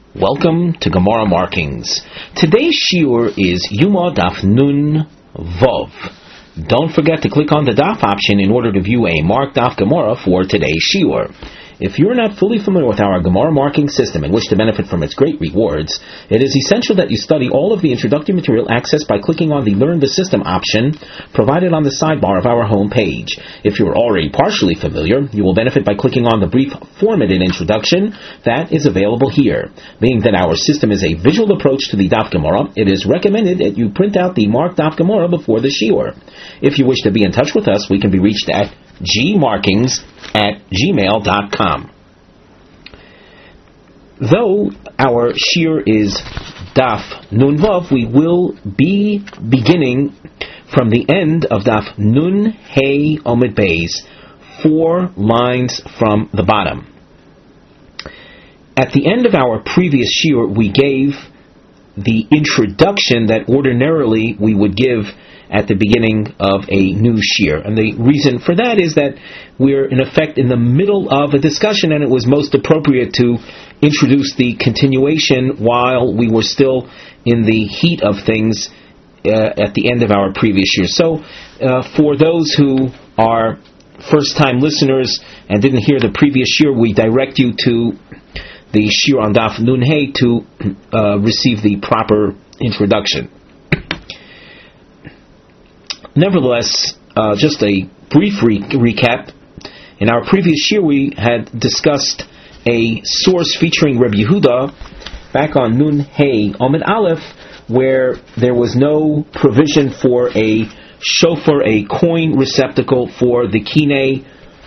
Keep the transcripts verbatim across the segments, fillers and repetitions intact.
Welcome to Gemara Markings. Today's shiur is Yuma Daf Nun Vov. Don't forget to click on the Daf option in order to view a marked Daf Gemara for today's shiur. If you're not fully familiar with our Gemara marking system and wish to benefit from its great rewards, it is essential that you study all of the introductory material accessed by clicking on the Learn the System option provided on the sidebar of our home page. If you're already partially familiar, you will benefit by clicking on the brief formatted introduction that is available here. Being that our system is a visual approach to the Daf Gemara, it is recommended that you print out the marked Daf Gemara before the shiur. If you wish to be in touch with us, we can be reached at gmarkings at gmail dot com. Though our shiur is Daf Nun Vav, we will be beginning from the end of Daf Nun Hey Omid Beis, four lines from the bottom. At the end of our previous shiur, we gave the introduction that ordinarily we would give at the beginning of a new shiur. And the reason for that is that we're in effect in the middle of a discussion, and it was most appropriate to introduce the continuation while we were still in the heat of things uh, at the end of our previous shiur. So uh, for those who are first-time listeners and didn't hear the previous shiur, we direct you to the shiur on Daf Nun Hey to uh, receive the proper introduction. Nevertheless, uh, just a brief re- recap. In our previous shiur, we had discussed a source featuring Reb Yehuda back on Nun Hey Amud Aleph, where there was no provision for a shofar, a coin receptacle for the kinei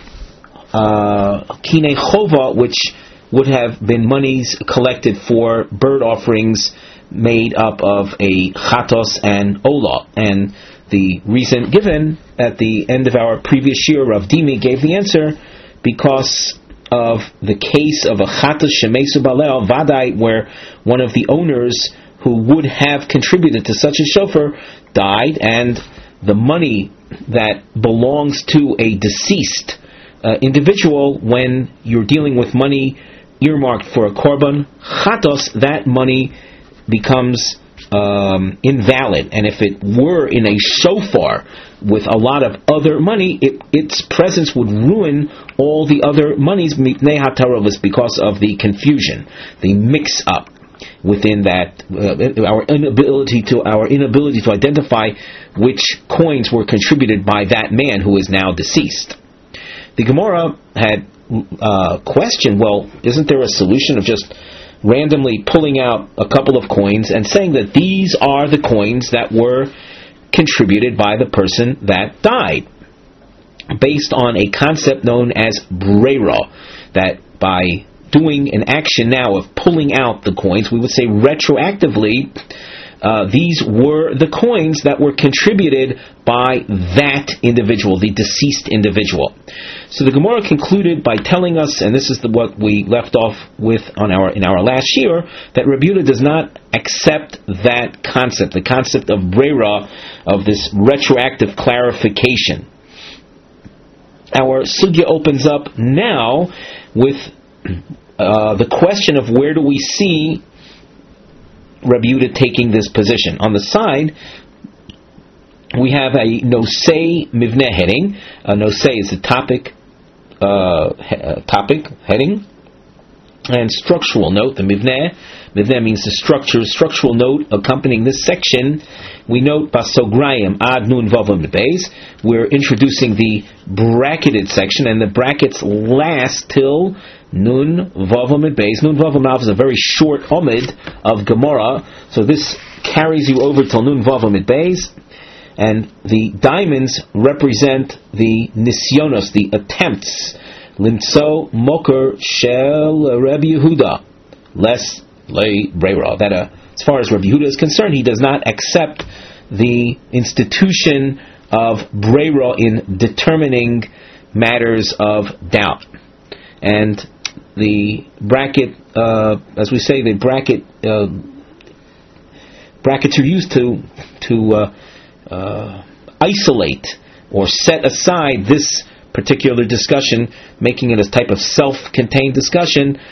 uh, kinei chova, which would have been monies collected for bird offerings made up of a chatos and olah. And the reason given at the end of our previous shiur, Rav Dimi gave the answer because of the case of a chatos shemesu balel vadai, where one of the owners who would have contributed to such a shofar died, and the money that belongs to a deceased uh, individual, when you're dealing with money earmarked for a korban chatos, that money becomes Um, invalid, and if it were in a shofar with a lot of other money, it, its presence would ruin all the other monies mipnei hatarovos, because of the confusion, the mix-up within that, uh, our inability to our inability to identify which coins were contributed by that man who is now deceased. The Gemara had uh, questioned, well, isn't there a solution of just randomly pulling out a couple of coins and saying that these are the coins that were contributed by the person that died, based on a concept known as breira, that by doing an action now of pulling out the coins, we would say retroactively, uh, these were the coins that were contributed by that individual, the deceased individual. So the Gemara concluded by telling us, and this is the, what we left off with on our in our last shiur, that Reb Yehuda does not accept that concept, the concept of breira, of this retroactive clarification. Our sugya opens up now with uh, the question of where do we see Reb Yehuda taking this position. On the side, we have a nosei mivneh heading. A nosei is the topic, uh, he, topic heading, and structural note. The mivneh, mivneh means the structure. Structural note accompanying this section. We note basograyim ad nun vav amid beis. We're introducing the bracketed section, and the brackets last till Nun Vav Amid Beis. Nun Vav Amid is a very short Amid of Gemara, so this carries you over till Nun Vav Amid Beis, and the diamonds represent the nisyonos, the attempts. Limtso Moker Shel Reb Yehuda, less lei breira. That uh, as far as Reb Yehuda is concerned, he does not accept the institution of breira in determining matters of doubt. And the bracket, uh, as we say, the bracket uh, brackets are used to to uh, uh, isolate or set aside this particular discussion, making it a type of self-contained discussion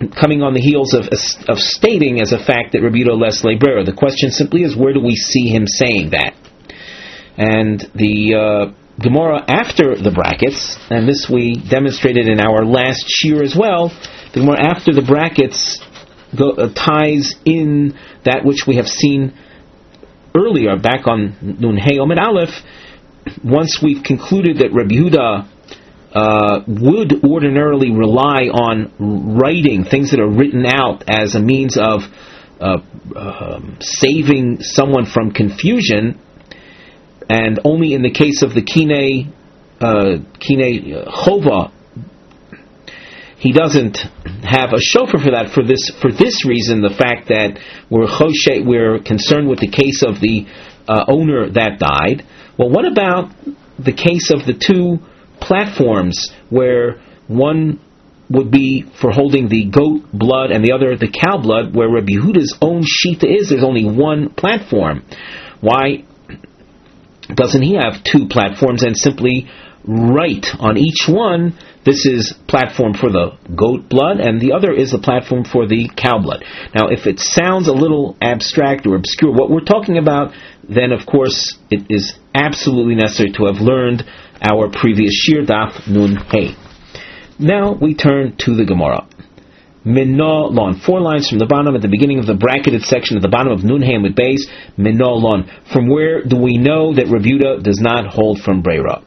coming on the heels of of stating as a fact that Rabbi Yehuda les lebrera. The question simply is, where do we see him saying that? And the uh, Gemara after the brackets, and this we demonstrated in our last shir as well, the Gemara after the brackets go, uh, ties in that which we have seen earlier, back on Nun Hey Omid Aleph. Once we've concluded that Rabbi Yehuda uh, would ordinarily rely on writing, things that are written out as a means of uh, uh, saving someone from confusion, and only in the case of the Kinei uh, Kinei Chova, he doesn't have a shofar for that. For this, for this reason, the fact that we're choshe, we're concerned with the case of the uh, owner that died. Well, what about the case of the two platforms, where one would be for holding the goat blood and the other the cow blood, where Rabbi Yehuda's own shita is there's only one platform? Why doesn't he have two platforms and simply write on each one, this is platform for the goat blood and the other is the platform for the cow blood? Now, if it sounds a little abstract or obscure what we're talking about, then of course it is absolutely necessary to have learned our previous shir daf nun hey. Now we turn to the Gemara. Minna lon, four lines from the bottom at the beginning of the bracketed section at the bottom of nun hey with base. Minna lon, from where do we know that Rabbi Yehuda does not hold from breira?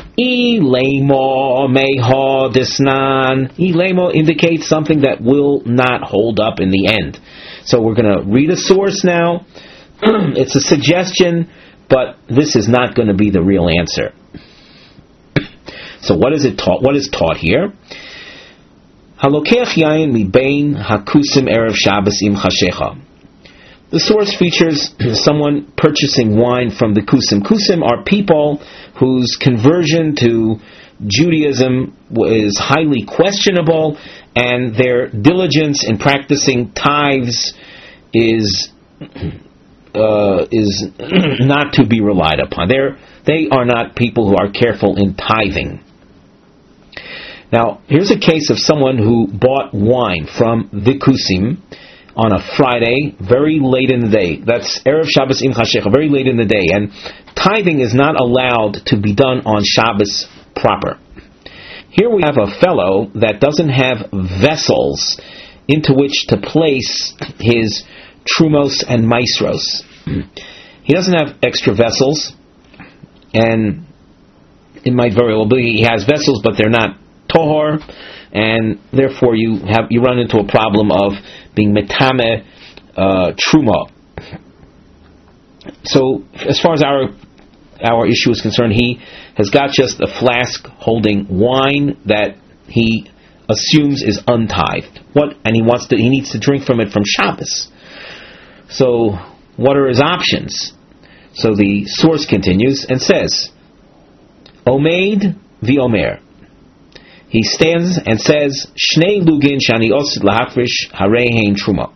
Ilemo meha disnan. Ilemo indicates something that will not hold up in the end. So we're going to read a source now. It's a suggestion, but this is not going to be the real answer. So what is it taught? What is taught here? Halokech yain mi bein hakusim erev Shabbos im chashecha. The source features someone purchasing wine from the kusim. Kusim are people whose conversion to Judaism is highly questionable, and their diligence in practicing tithes is uh, is not to be relied upon. They're, they are not people who are careful in tithing. Now, here's a case of someone who bought wine from the kusim on a Friday, very late in the day. That's Erev Shabbos im Chashecha, very late in the day. And tithing is not allowed to be done on Shabbos proper. Here we have a fellow that doesn't have vessels into which to place his trumos and maisros. He doesn't have extra vessels, and it might very well be he has vessels, but they're not tohor, and therefore you have you run into a problem of being metame uh, truma. So, as far as our our issue is concerned, he has got just a flask holding wine that he assumes is untithed. What? And he wants to he needs to drink from it from Shabbos. So, what are his options? So the source continues and says, Omeid v'omer. He stands and says, Shnei lugin shani osid lahafrish harei hein truma.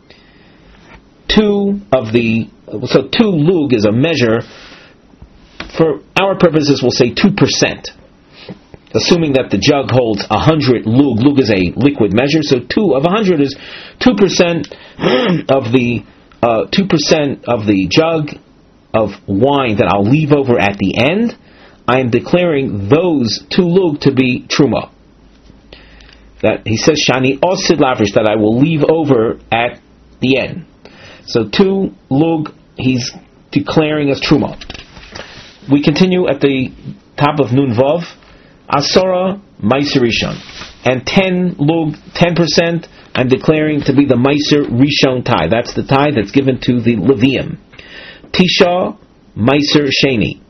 Two of the, so two lug is a measure, for our purposes we'll say two percent. Assuming that the jug holds a hundred lug, lug is a liquid measure, so two of a hundred is two percent of the, uh, two percent of the jug of wine that I'll leave over at the end. I am declaring those two lug to be truma. That he says shani osid lavrish, that I will leave over at the end. So two lug he's declaring as truma. We continue at the top of Nun Vav. Asora Meiser Rishon, and ten lug, ten percent I'm declaring to be the Meiser Rishon tithe. That's the tithe that's given to the Levium. Tisha Meiser Sheni.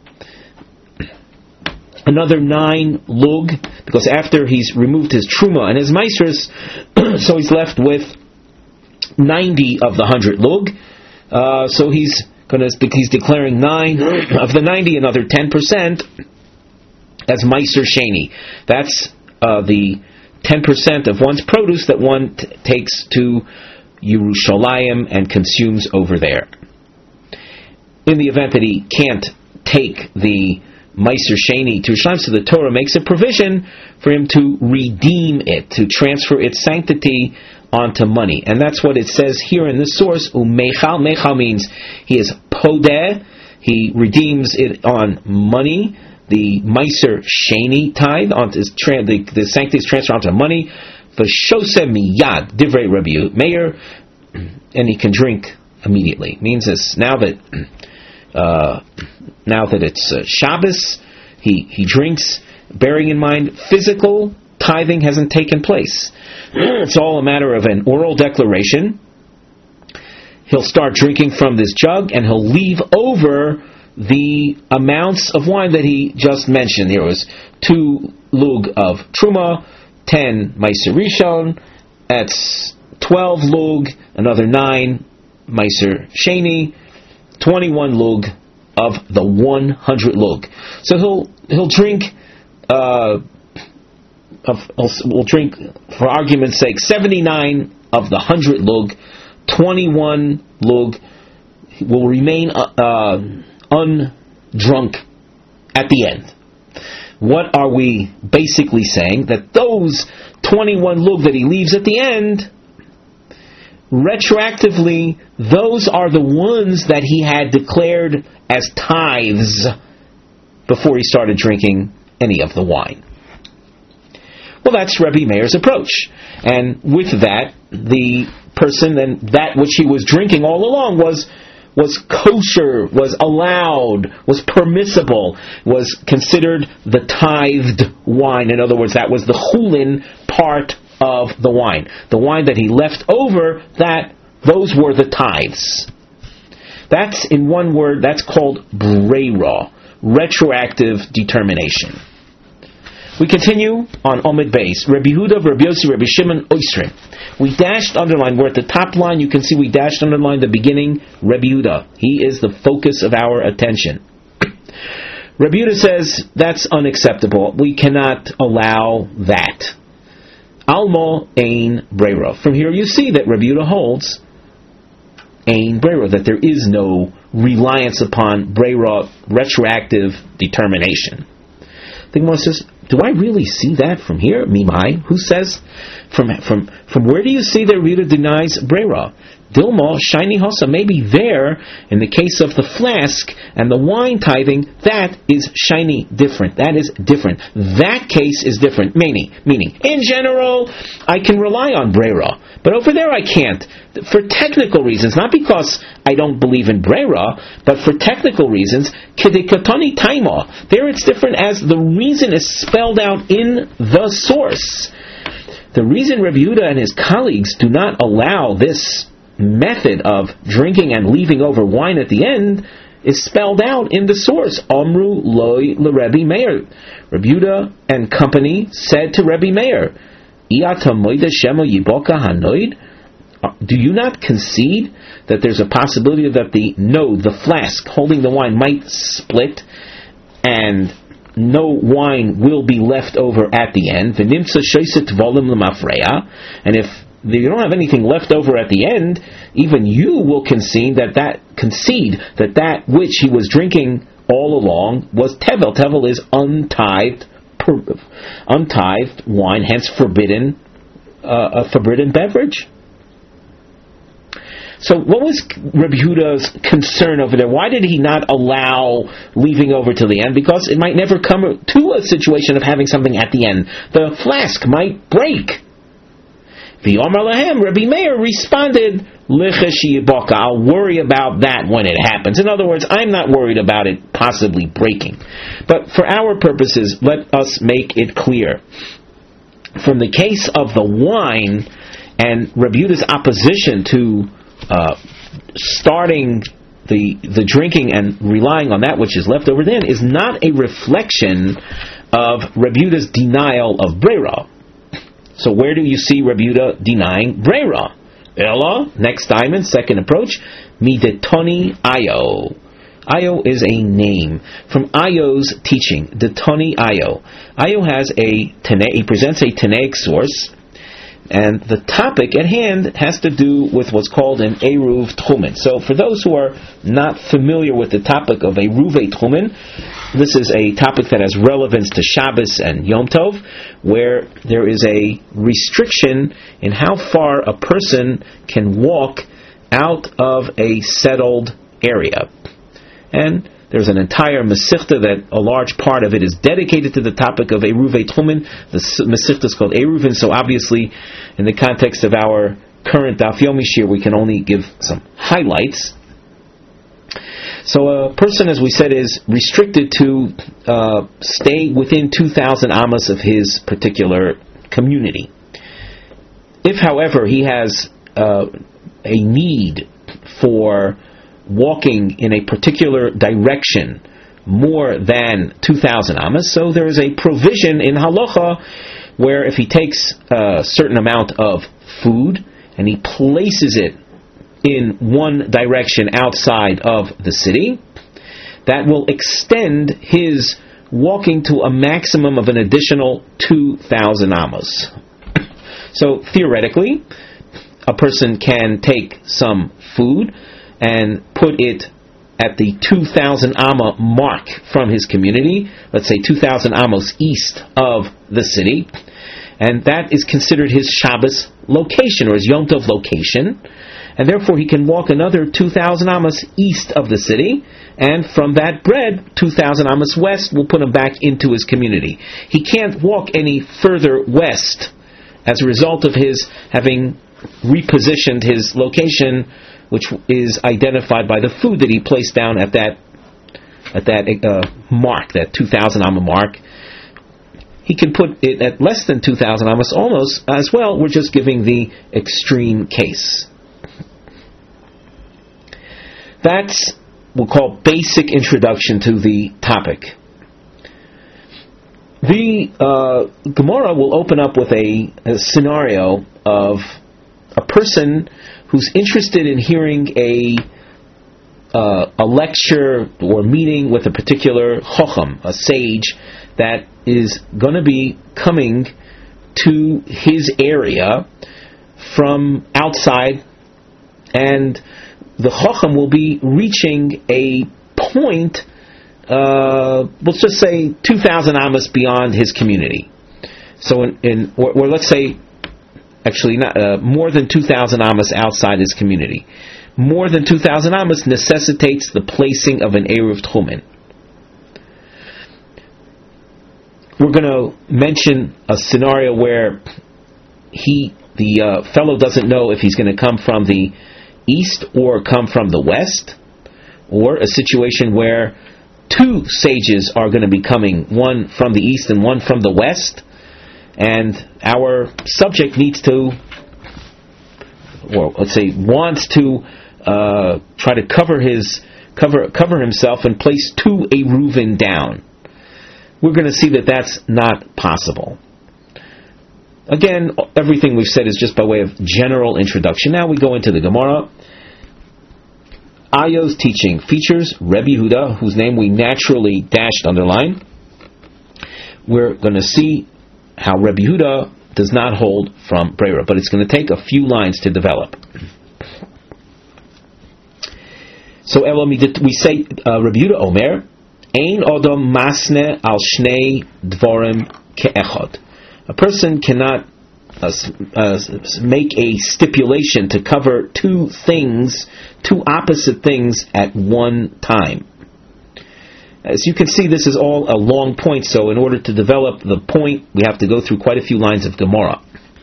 Another nine lug, because after he's removed his truma and his meisers, so he's left with ninety of the hundred lug. Uh, so he's going to, he's declaring nine of the ninety, another ten percent as meiser sheni. That's uh, the ten percent of one's produce that one t- takes to Yerushalayim and consumes over there. In the event that he can't take the Meiser Sheni to Yerushalayim, so the Torah makes a provision for him to redeem it, to transfer its sanctity onto money. And that's what it says here in this source. Umechal. Mechal means he is podeh. He redeems it on money. The Meiser Sheni tithe, on his tra- the, the sanctity is transferred onto money. V'shose miyad divrei Rabbi Meir, and he can drink immediately. Means this now that uh, now that it's uh, Shabbos, he he drinks, bearing in mind physical tithing hasn't taken place. It's all a matter of an oral declaration. He'll start drinking from this jug, and he'll leave over the amounts of wine that he just mentioned. There was two lug of truma, ten meiser rishon, that's twelve lug, another nine meiser sheni, twenty-one lug of the one hundred lug. So he'll he'll drink. Uh, of, we'll drink, for argument's sake, seventy-nine of the one hundred lug, twenty-one lug will remain uh, uh, undrunk at the end. What are we basically saying? That those twenty-one lug that he leaves at the end, retroactively, those are the ones that he had declared as tithes before he started drinking any of the wine. Well, that's Rebbe Meir's approach. And with that, the person, then that which he was drinking all along was was kosher, was allowed, was permissible, was considered the tithed wine. In other words, that was the chulin part of the wine. The wine that he left over, that those were the tithes. That's, in one word, that's called breira, retroactive determination. We continue on Omid Beis. Rabbi Yehuda, Rabbi Yossi, Rabbi Shimon, Oisrim. We dashed underline. We're at the top line. You can see we dashed underline the beginning. Rabbi Yehuda. He is the focus of our attention. Rabbi Yehuda says that's unacceptable. We cannot allow that. Almo ein breira. From here you see that Rabbi Yehuda holds ein breira, that there is no reliance upon breira, retroactive determination. The Gemara says, do I really see that from here? Mimai? Who says? From from from where do you see that Rita denies breira? Dilma, shiny hosa, maybe there, in the case of the flask and the wine tithing, that is shiny different. That is different. That case is different. Meaning, meaning, in general, I can rely on breira, but over there I can't. For technical reasons, not because I don't believe in breira, but for technical reasons, kidikatoni taima. There it's different as the reason is spelled out in the source. The reason Rabbi Yehuda and his colleagues do not allow this method of drinking and leaving over wine at the end is spelled out in the source. Amru loy l'Rebbe Meir. Rabbi Yehuda and company said to Rebbe Meir, Iyata moida shemo yiboka hanoid. Do you not concede that there's a possibility that the node, the flask holding the wine, might split and no wine will be left over at the end? And if you don't have anything left over at the end, even you will concede that that concede that that which he was drinking all along was tevel. Tevel is untithed, per, untithed wine, hence forbidden, uh, a forbidden beverage. So what was Rabbi Yehuda's concern over there? Why did he not allow leaving over to the end? Because it might never come to a situation of having something at the end. The flask might break. V'yomar lahem, Rabbi Meir responded, Lichesh yibaka, I'll worry about that when it happens. In other words, I'm not worried about it possibly breaking. But for our purposes, let us make it clear. From the case of the wine and Rabbi Yehuda's opposition to uh, starting the the drinking and relying on that which is left over then is not a reflection of Rabbi Yehuda's denial of breira. So where do you see Rabbi Yehuda denying breira? Ella, next diamond, second approach, midetoni ayo. Ayo is a name from Ayo's teaching. Detoni Ayo. Ayo has a tene, he presents a Tanaic source, And the topic at hand has to do with what's called an Eruv Tchumen. So for those who are not familiar with the topic of Eruvei Tchumen, this is a topic that has relevance to Shabbos and Yom Tov, where there is a restriction in how far a person can walk out of a settled area. And there's an entire Masechta that a large part of it is dedicated to the topic of Eruvei Tchumen. The Masechta is called Eruvin, so obviously in the context of our current Daf Yomi Shir we can only give some highlights. So a person, as we said, is restricted to uh, stay within two thousand amas of his particular community. If, however, he has uh, a need for walking in a particular direction more than two thousand amas, so there is a provision in halacha where if he takes a certain amount of food and he places it in one direction outside of the city, that will extend his walking to a maximum of an additional two thousand amas. So theoretically, a person can take some food and put it at the two thousand amma mark from his community, let's say two thousand amos east of the city, and that is considered his Shabbos location, or his Yom Tov location, and therefore he can walk another two thousand amos east of the city, and from that bread, two thousand amos west will put him back into his community. He can't walk any further west as a result of his having repositioned his location, which is identified by the food that he placed down at that at that uh, mark, that two thousand amma mark. He can put it at less than two thousand amas almost as well. We're just giving the extreme case. That's what we'll call basic introduction to the topic. The uh, Gemara will open up with a, a scenario of a person who's interested in hearing a uh, a lecture or meeting with a particular chocham, a sage, that is going to be coming to his area from outside, and the chocham will be reaching a point, uh, let's just say two thousand amas beyond his community. So in, in or, or let's say actually not uh, more than two thousand amas outside his community. More than two thousand amas necessitates the placing of an Eruv Tchumen. We're going to mention a scenario where he, the uh, fellow, doesn't know if he's going to come from the east or come from the west, or a situation where two sages are going to be coming, one from the east and one from the west, and our subject needs to, or let's say wants to, uh, try to cover his cover cover himself and place two Eruvin down. We're going to see that that's not possible. Again, everything we've said is just by way of general introduction. Now we go into the Gemara. Ayo's teaching features Rebbe Yehuda, whose name we naturally dashed underline. We're going to see how Rebbe Yehuda does not hold from Breira, but it's going to take a few lines to develop. So we say uh, Rebbe Yehuda Omer, Ein Odom Masne al Shnei Dvorim Ke'echad. A person cannot uh, uh, make a stipulation to cover two things, two opposite things at one time. As you can see, this is all a long point, so in order to develop the point, we have to go through quite a few lines of Gemara.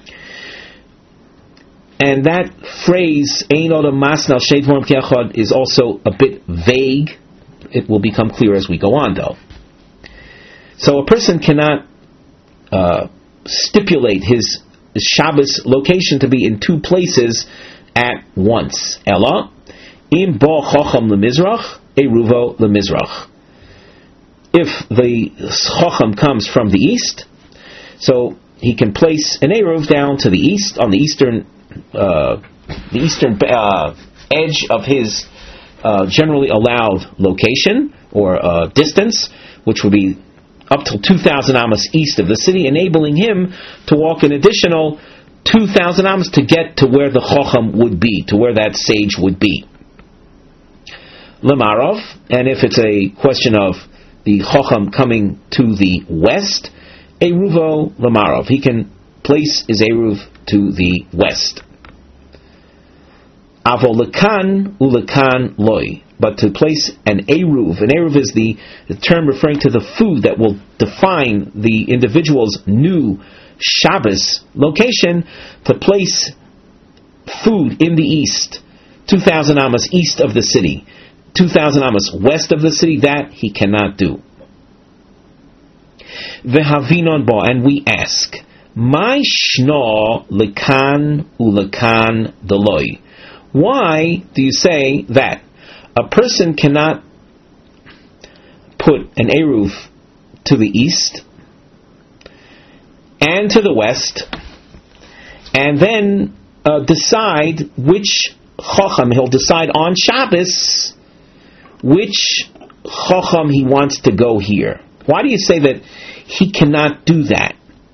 And that phrase, Ein Odom Masne al Shnei Dvorim Ke'echad, is also a bit vague. It will become clear as we go on, though. So a person cannot uh, stipulate his Shabbos location to be in two places at once. Ella, im bo chocham lemizrach, eruvo lemizrach. If the chocham comes from the east, so he can place an eruv down to the east, on the eastern, uh, the eastern uh, edge of his Uh, generally allowed location or uh, distance, which would be up to two thousand amas east of the city, enabling him to walk an additional two thousand amas to get to where the Chacham would be, to where that sage would be. Lemarov, and if it's a question of the Chacham coming to the west, Eruvo Lemarov. He can place his Eruv to the west. Avo lekan ulekan loy. But to place an Eruv, an Eruv is the, the term referring to the food that will define the individual's new Shabbos location, to place food in the east, two thousand amas east of the city, two thousand amas west of the city, that he cannot do. Vehavinon bo, and we ask, my shno lekan ulekan deloy. Why do you say that a person cannot put an Eruv to the east and to the west, and then uh, decide which Chacham, he'll decide on Shabbos which Chacham he wants to go here? Why do you say that he cannot do that?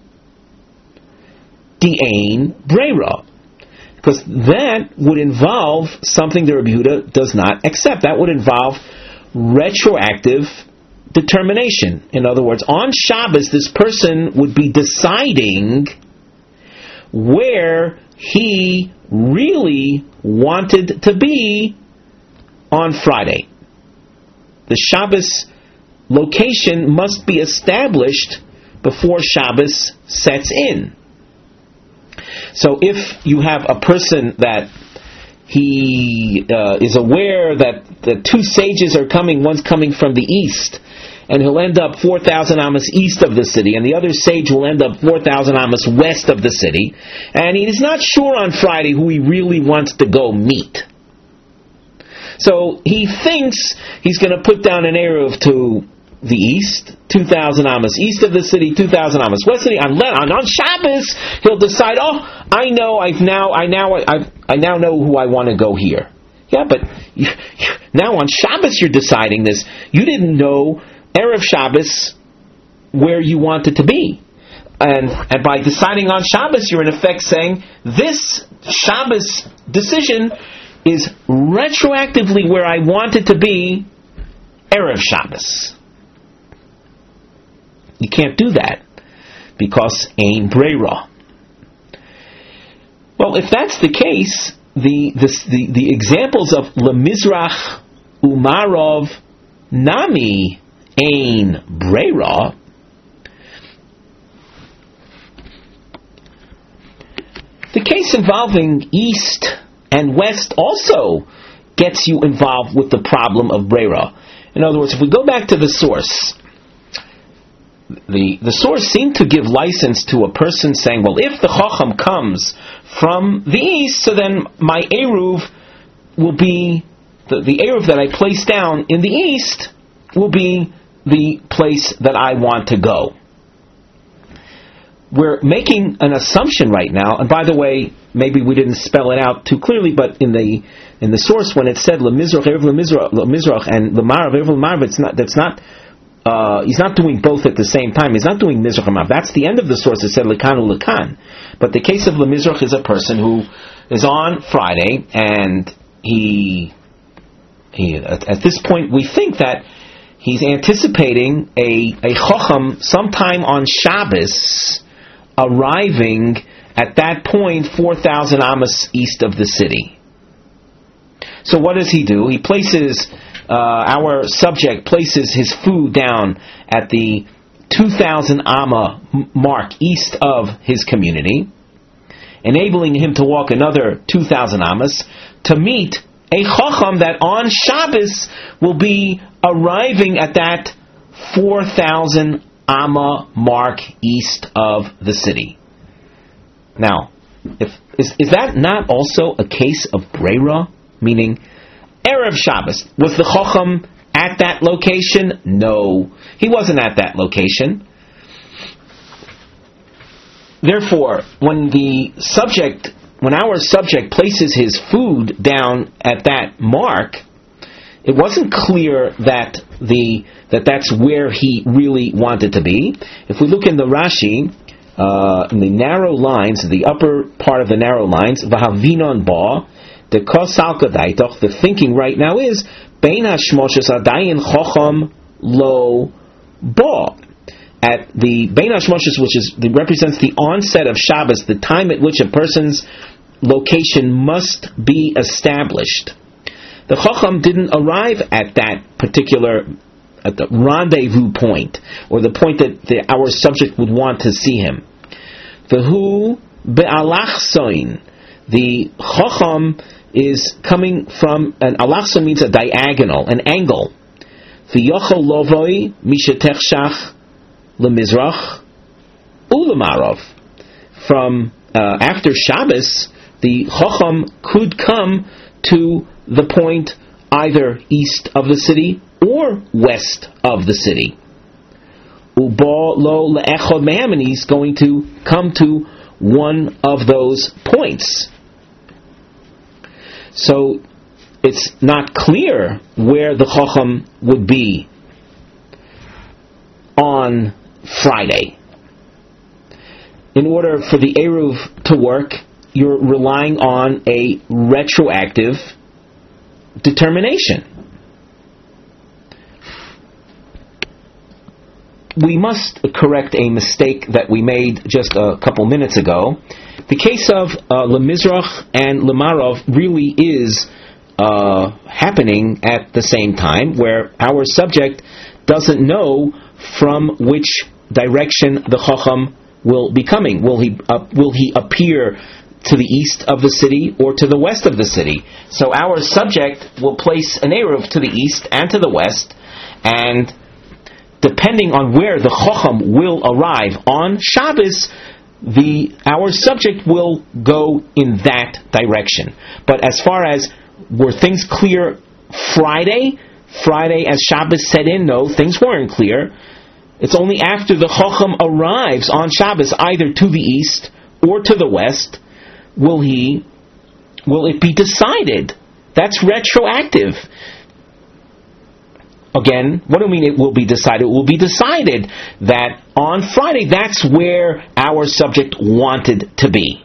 Di'ain Breira. Because that would involve something that Rabbi Yehuda does not accept. That would involve retroactive determination. In other words, on Shabbos, this person would be deciding where he really wanted to be on Friday. The Shabbos location must be established before Shabbos sets in. So if you have a person that he uh, is aware that the two sages are coming, one's coming from the east, and he'll end up four thousand amas east of the city, and the other sage will end up four thousand amas west of the city, and he is not sure on Friday who he really wants to go meet. So he thinks he's going to put down an Eruv to the east, two thousand amas east of the city, two thousand amas west of the city. On, on, on Shabbos, he'll decide, oh, I know, I've now, I now, I, I now know who I want to go here. Yeah, but you, you, now on Shabbos you're deciding this. You didn't know Erev Shabbos where you wanted to be. And, and by deciding on Shabbos, you're in effect saying, this Shabbos decision is retroactively where I wanted to be Erev Shabbos. You can't do that because Ein Breira. Well, if that's the case, the the the, the examples of Lemizrach Umarov Nami Ein Breira, the case involving east and west also gets you involved with the problem of Breira. In other words, if we go back to the source, The the source seemed to give license to a person saying, well, if the Chacham comes from the east, so then my Eruv will be, the, the Eruv that I place down in the east will be the place that I want to go. We're making an assumption right now, and by the way, maybe we didn't spell it out too clearly, but in the in the source when it said Lemizrach, Eruv Lemizrach, and Lemarav, Eruv Lemarav, it's not, that's not, Uh, he's not doing both at the same time. He's not doing Mizrach and Marav. That's the end of the source. It said Lekanu Lekan. But the case of Lemizrach is a person who is on Friday, and he, he at, at this point, we think that he's anticipating a, a Chacham sometime on Shabbos arriving at that point four thousand amas east of the city. So what does he do? He places... Uh, our subject places his food down at the two thousand amma mark east of his community, enabling him to walk another two thousand amas to meet a Chacham that on Shabbos will be arriving at that four thousand amma mark east of the city. Now, if, is, is that not also a case of Breira? Meaning, Erev Shabbos, was the Chacham at that location? No, he wasn't at that location. Therefore, when the subject, when our subject places his food down at that mark, it wasn't clear that the that that's where he really wanted to be. If we look in the Rashi, uh, in the narrow lines, the upper part of the narrow lines, v'havinon ba, the kosalka daitoch, the thinking right now is, bein hashmoshes adayin chocham lo ba. At the bein hashmoshes, which is the, represents the onset of Shabbos, the time at which a person's location must be established. The Chacham didn't arrive at that particular, at the rendezvous point, or the point that the, our subject would want to see him. V'hu be'alachsoin, the Chacham is coming from, an alachsoin means a diagonal, an angle. V'yochel lovoi mishetechshach lemizrach ulemarov. From uh, after Shabbos, the Chacham could come to the point either east of the city or west of the city. Uba lo le'echod mehem, and he's going to come to one of those points. So it's not clear where the Chacham would be on Friday. In order for the Eruv to work, you're relying on a retroactive determination. We must correct a mistake that we made just a couple minutes ago. The case of uh, Lemizrach and Lemarov really is uh, happening at the same time, where our subject doesn't know from which direction the Chacham will be coming. Will he uh, will he appear to the east of the city or to the west of the city? So our subject will place an Eruv to the east and to the west, and depending on where the Chacham will arrive on Shabbos, the our subject will go in that direction. But as far as were things clear Friday, Friday as Shabbos set in, no, things weren't clear. It's only after the Chacham arrives on Shabbos, either to the east or to the west, will he, will it be decided. That's retroactive. Again, what do I mean it will be decided? It will be decided that on Friday, that's where our subject wanted to be.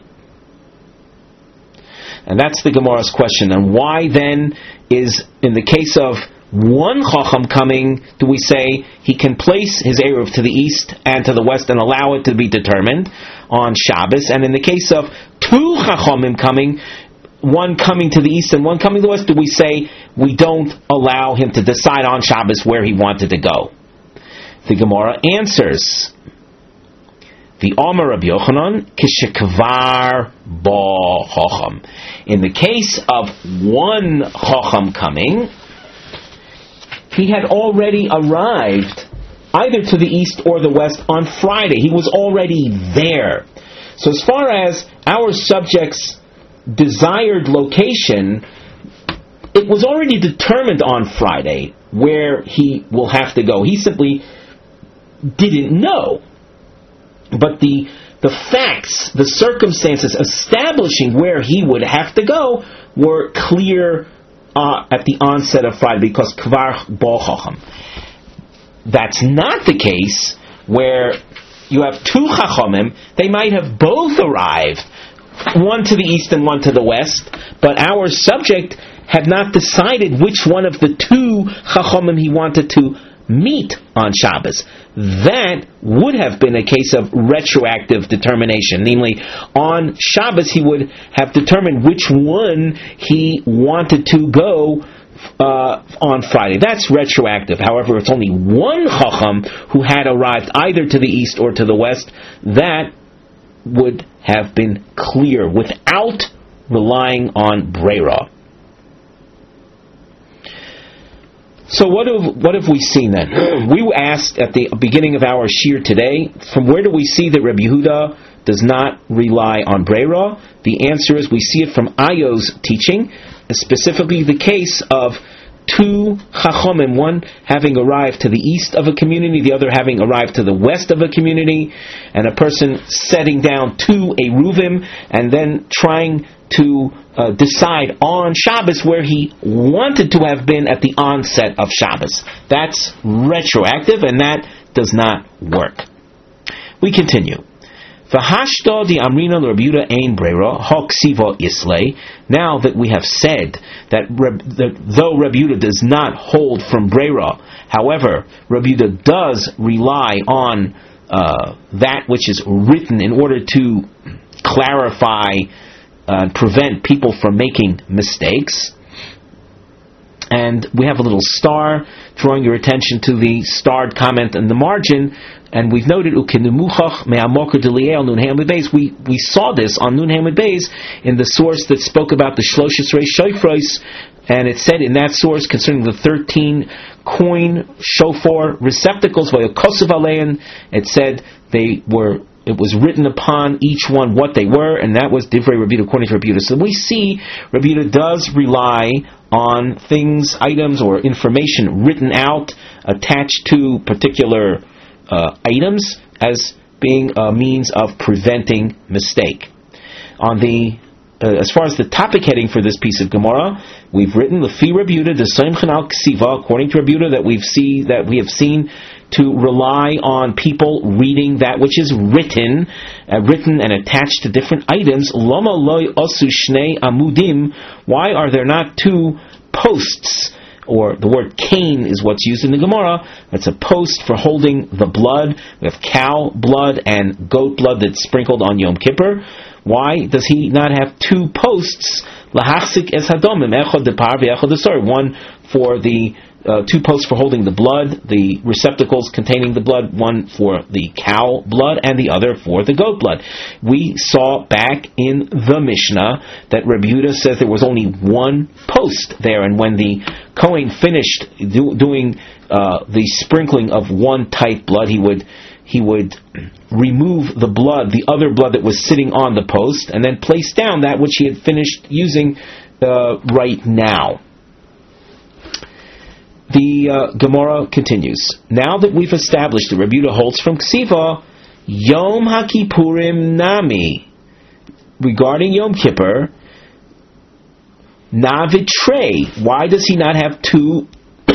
And that's the Gemara's question. And why then is, in the case of one Chacham coming, do we say he can place his Eruv to the east and to the west and allow it to be determined on Shabbos? And in the case of two Chachamim coming, one coming to the east and one coming to the west, do we say we don't allow him to decide on Shabbos where he wanted to go? The Gemara answers, the Omer Rabbi Yochanan, kishekvar ba Chacham. In the case of one Chacham coming, he had already arrived either to the east or the west on Friday. He was already there. So as far as our subject's desired location, it was already determined on Friday where he will have to go. He simply didn't know. But the the facts, the circumstances establishing where he would have to go were clear uh, at the onset of Friday, because kvar ba Chacham. That's not the case where you have two Chachamim. They might have both arrived, one to the east and one to the west, but our subject had not decided which one of the two Chachamim he wanted to meet on Shabbos. That would have been a case of retroactive determination. Namely, on Shabbos he would have determined which one he wanted to go uh, on Friday. That's retroactive. However, it's only one Chacham who had arrived either to the east or to the west. That would have been clear without relying on Breira. So what have what have we seen then? We asked at the beginning of our shir today, from where do we see that Rabbi Yehuda does not rely on Breira? The answer is we see it from Ayo's teaching, specifically the case of two Chachomim, one having arrived to the east of a community, the other having arrived to the west of a community, and a person setting down two Eruvim and then trying to uh, decide on Shabbos where he wanted to have been at the onset of Shabbos. That's retroactive, and that does not work. We continue. V'hashto di amrina l'Rabbi Yehuda ein brera ha'ksiva islay. Now that we have said that, Reb, that though Rabbi Yehuda does not hold from brera, however, Rabbi Yehuda does rely on uh, that which is written in order to clarify and uh, prevent people from making mistakes. And we have a little star drawing your attention to the starred comment in the margin, and we've noted we we saw this on Nun Hamid Beis in the source that spoke about the Shloshes Reish Shofros, and it said in that source concerning the thirteen coin shofar receptacles, it said they were. It was written upon each one what they were, and that was Divrei Rabbi Yehuda, according to Rabbi Yehuda. So we see Rabbi Yehuda does rely on things, items, or information written out, attached to particular uh, items, as being a means of preventing mistake. On the uh, as far as the topic heading for this piece of Gemara, we've written Lefi Rabbi Yehuda Desoimchen al Ksiva, according to Rabbi Yehuda, that we've see that we have seen to rely on people reading that which is written, uh, written and attached to different items. Lama loy osu shnei amudim. Why are there not two posts? Or the word cane is what's used in the Gemara. It's a post for holding the blood. We have cow blood and goat blood that's sprinkled on Yom Kippur. Why does he not have two posts? Lahachsik es hadomim, echad depar ve'echad desor. One for the Uh, two posts for holding the blood, the receptacles containing the blood, one for the cow blood and the other for the goat blood. We saw back in the Mishnah that Rabbi Yehuda says there was only one post there, and when the Kohen finished do, doing uh, the sprinkling of one type blood, he would he would remove the blood, the other blood that was sitting on the post, and then place down that which he had finished using uh, right now. The uh, Gemara continues. Now that we've established that Rabbi Yehuda holds from Ksiva, Yom HaKippurim Nami, regarding Yom Kippur, Navitrei, why does he not have two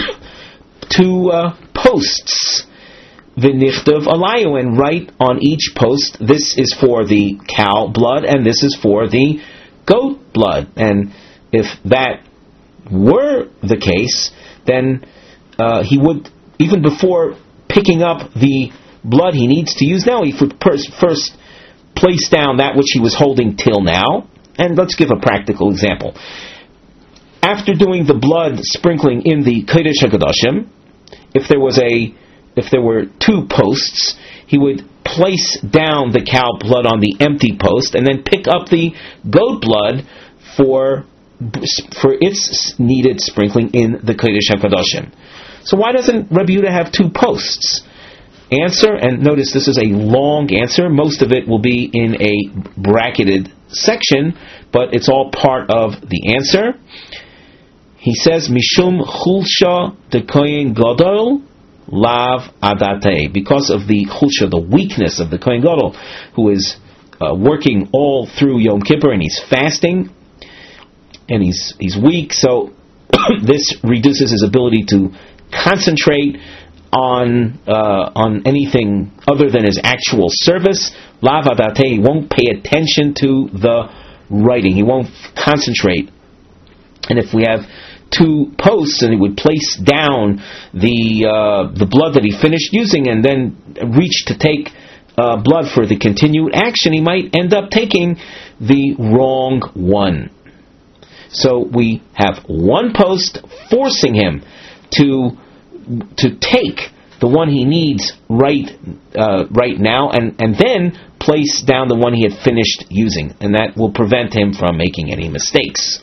two uh, posts? V'nichtav alayu, and write on each post, this is for the cow blood and this is for the goat blood. And if that were the case, then uh, he would, even before picking up the blood he needs to use now, he would first, first place down that which he was holding till now. And let's give a practical example. After doing the blood sprinkling in the Kodesh HaKadoshim, if there was a, if there were two posts, he would place down the cow blood on the empty post and then pick up the goat blood for for its needed sprinkling in the Kodesh HaKadoshim. So why doesn't Rabbi Yehuda have two posts? Answer, and notice this is a long answer, most of it will be in a bracketed section, but it's all part of the answer. He says, Mishum chulsha de kohen gadol lav adate, because of the chulsha, the weakness of the kohen gadol, who is uh, working all through Yom Kippur and he's fasting, and he's he's weak, so this reduces his ability to concentrate on uh, on anything other than his actual service. Lav adate, he won't pay attention to the writing, he won't concentrate. And if we have two posts and he would place down the uh, the blood that he finished using and then reach to take uh, blood for the continued action, he might end up taking the wrong one. So we have one post forcing him to to take the one he needs right uh, right now, and, and then place down the one he had finished using, and that will prevent him from making any mistakes.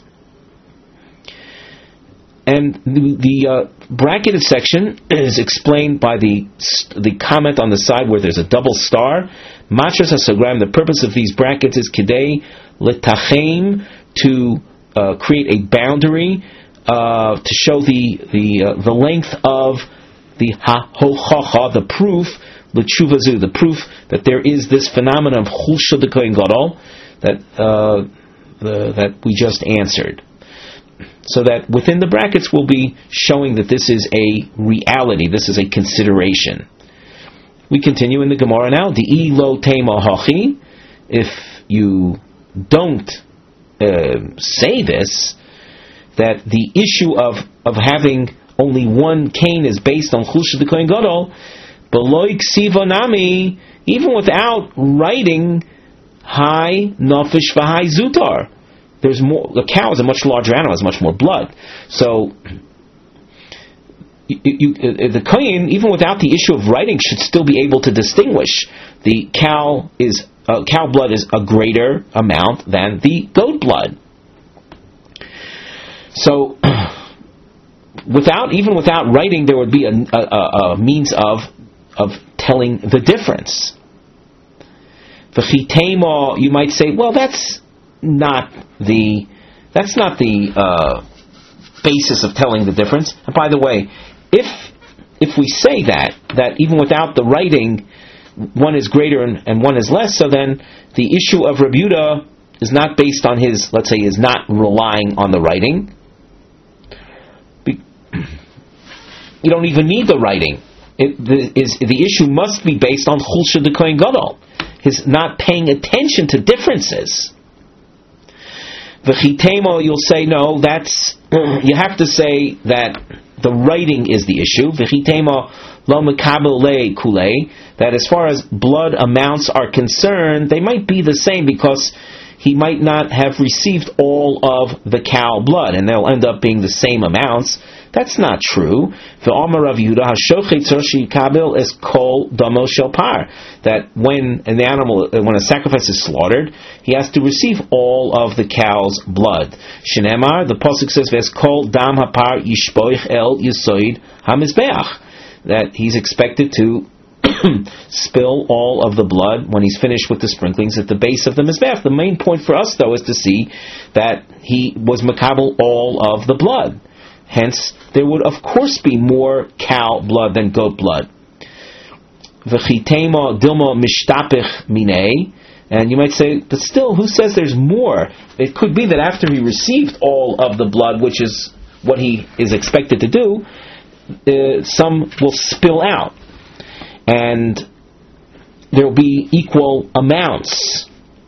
And the, the uh, bracketed section is explained by the the comment on the side where there's a double star. Matras hasagram. The purpose of these brackets is kidei letachem, to Uh, create a boundary uh, to show the the uh, the length of the ha-ho-ha-ha, the proof, the tshuvazu, the proof that there is this phenomenon of chulsha de kohen gadol that uh, the, that we just answered. So that within the brackets we'll be showing that this is a reality, this is a consideration. We continue in the Gemara now. Di lo tema hachi. If you don't uh, say this, that the issue of, of having only one cane is based on chulsha de kohen gadol, beloy ksiva nami, even without writing high nafish v'high zutar. There's more. A cow is a much larger animal, has much more blood. So you, you, the kohen, even without the issue of writing, should still be able to distinguish the cow is uh, cow blood is a greater amount than the goat blood. So, without even without writing, there would be a, a, a means of of telling the difference. V'chitema, you might say, well, that's not the that's not the uh, basis of telling the difference. And by the way, if if we say that that even without the writing, one is greater and, and one is less, so then the issue of Reb Yehuda is not based on his, let's say, is not relying on the writing. You don't even need the writing. It, the, is, the issue must be based on chulsha de kohen gadol, his not paying attention to differences. V'chitemo, you'll say no. That's you have to say that the writing is the issue. V'chitemo lo mekabel le kulei. That as far as blood amounts are concerned, they might be the same because he might not have received all of the cow blood, and they'll end up being the same amounts. That's not true. The Amar Rav Yehuda hashochet tzorshi kabel is kol damo shel par. That when an animal, when a sacrifice is slaughtered, he has to receive all of the cow's blood. Shenemar, the pasuk says, "Ves kol dam hapar yishpoich el yisoid hamizbeach." That he's expected to spill all of the blood when he's finished with the sprinklings at the base of the mizbeach. The main point for us, though, is to see that he was makabel all of the blood. Hence, there would of course be more cow blood than goat blood. V'chitema dilma mishtapich minei. And you might say, but still, who says there's more? It could be that after he received all of the blood, which is what he is expected to do, uh, some will spill out. And there will be equal amounts.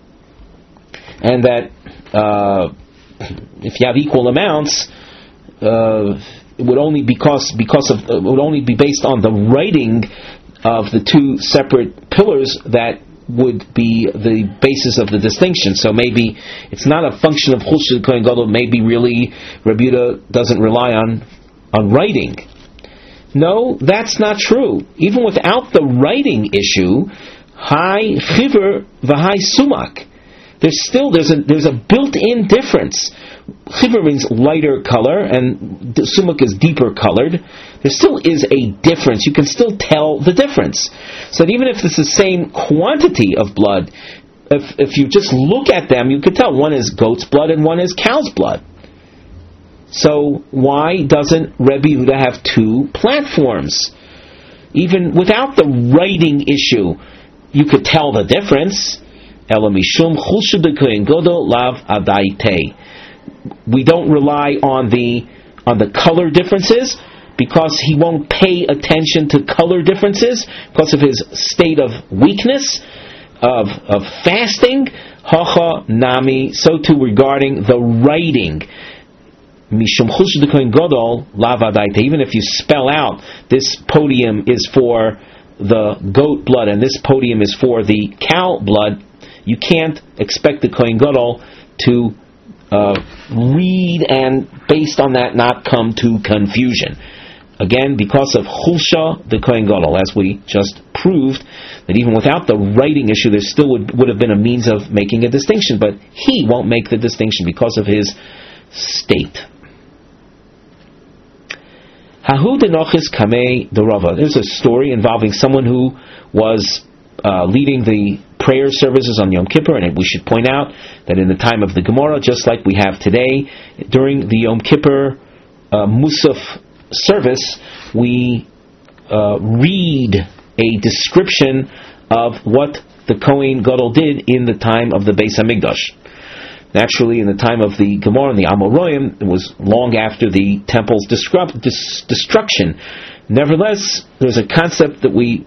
And that uh, if you have equal amounts, Uh, it would only because because of uh, it would only be based on the writing of the two separate pillars that would be the basis of the distinction. So maybe it's not a function of chulsha kohen gadol. Maybe really Reb Yehuda doesn't rely on on writing. No, that's not true. Even without the writing issue, high chiver v'high sumak. There's still there's a there's a built-in difference. Chiver means lighter color, and sumak is deeper colored. There still is a difference. You can still tell the difference. So that even if it's the same quantity of blood, if if you just look at them, you can tell one is goat's blood and one is cow's blood. So why doesn't Rebbe Yehuda have two platforms? Even without the writing issue, you could tell the difference. Elamishum chulsha de kohen gadol lav adaite. We don't rely on the on the color differences because he won't pay attention to color differences because of his state of weakness, of of fasting. Hacha nami. So too regarding the writing. Mishum chulsha de kohen gadol lav adaite. Even if you spell out this podium is for the goat blood and this podium is for the cow blood, you can't expect the kohen gadol to Uh, read and based on that not come to confusion. Again, because of chulsha the kohen gadol, as we just proved, that even without the writing issue, there still would, would have been a means of making a distinction, but he won't make the distinction because of his state. Hahu denochis kamei derava. There's a story involving someone who was uh, leading the prayer services on Yom Kippur, and we should point out that in the time of the Gemara, just like we have today, during the Yom Kippur uh, Musaf service, we uh, read a description of what the Kohen Gadol did in the time of the Beis Hamikdash. Naturally, in the time of the Gemara and the Amoraim, it was long after the temple's disrupt, dis, destruction. Nevertheless, there's a concept that we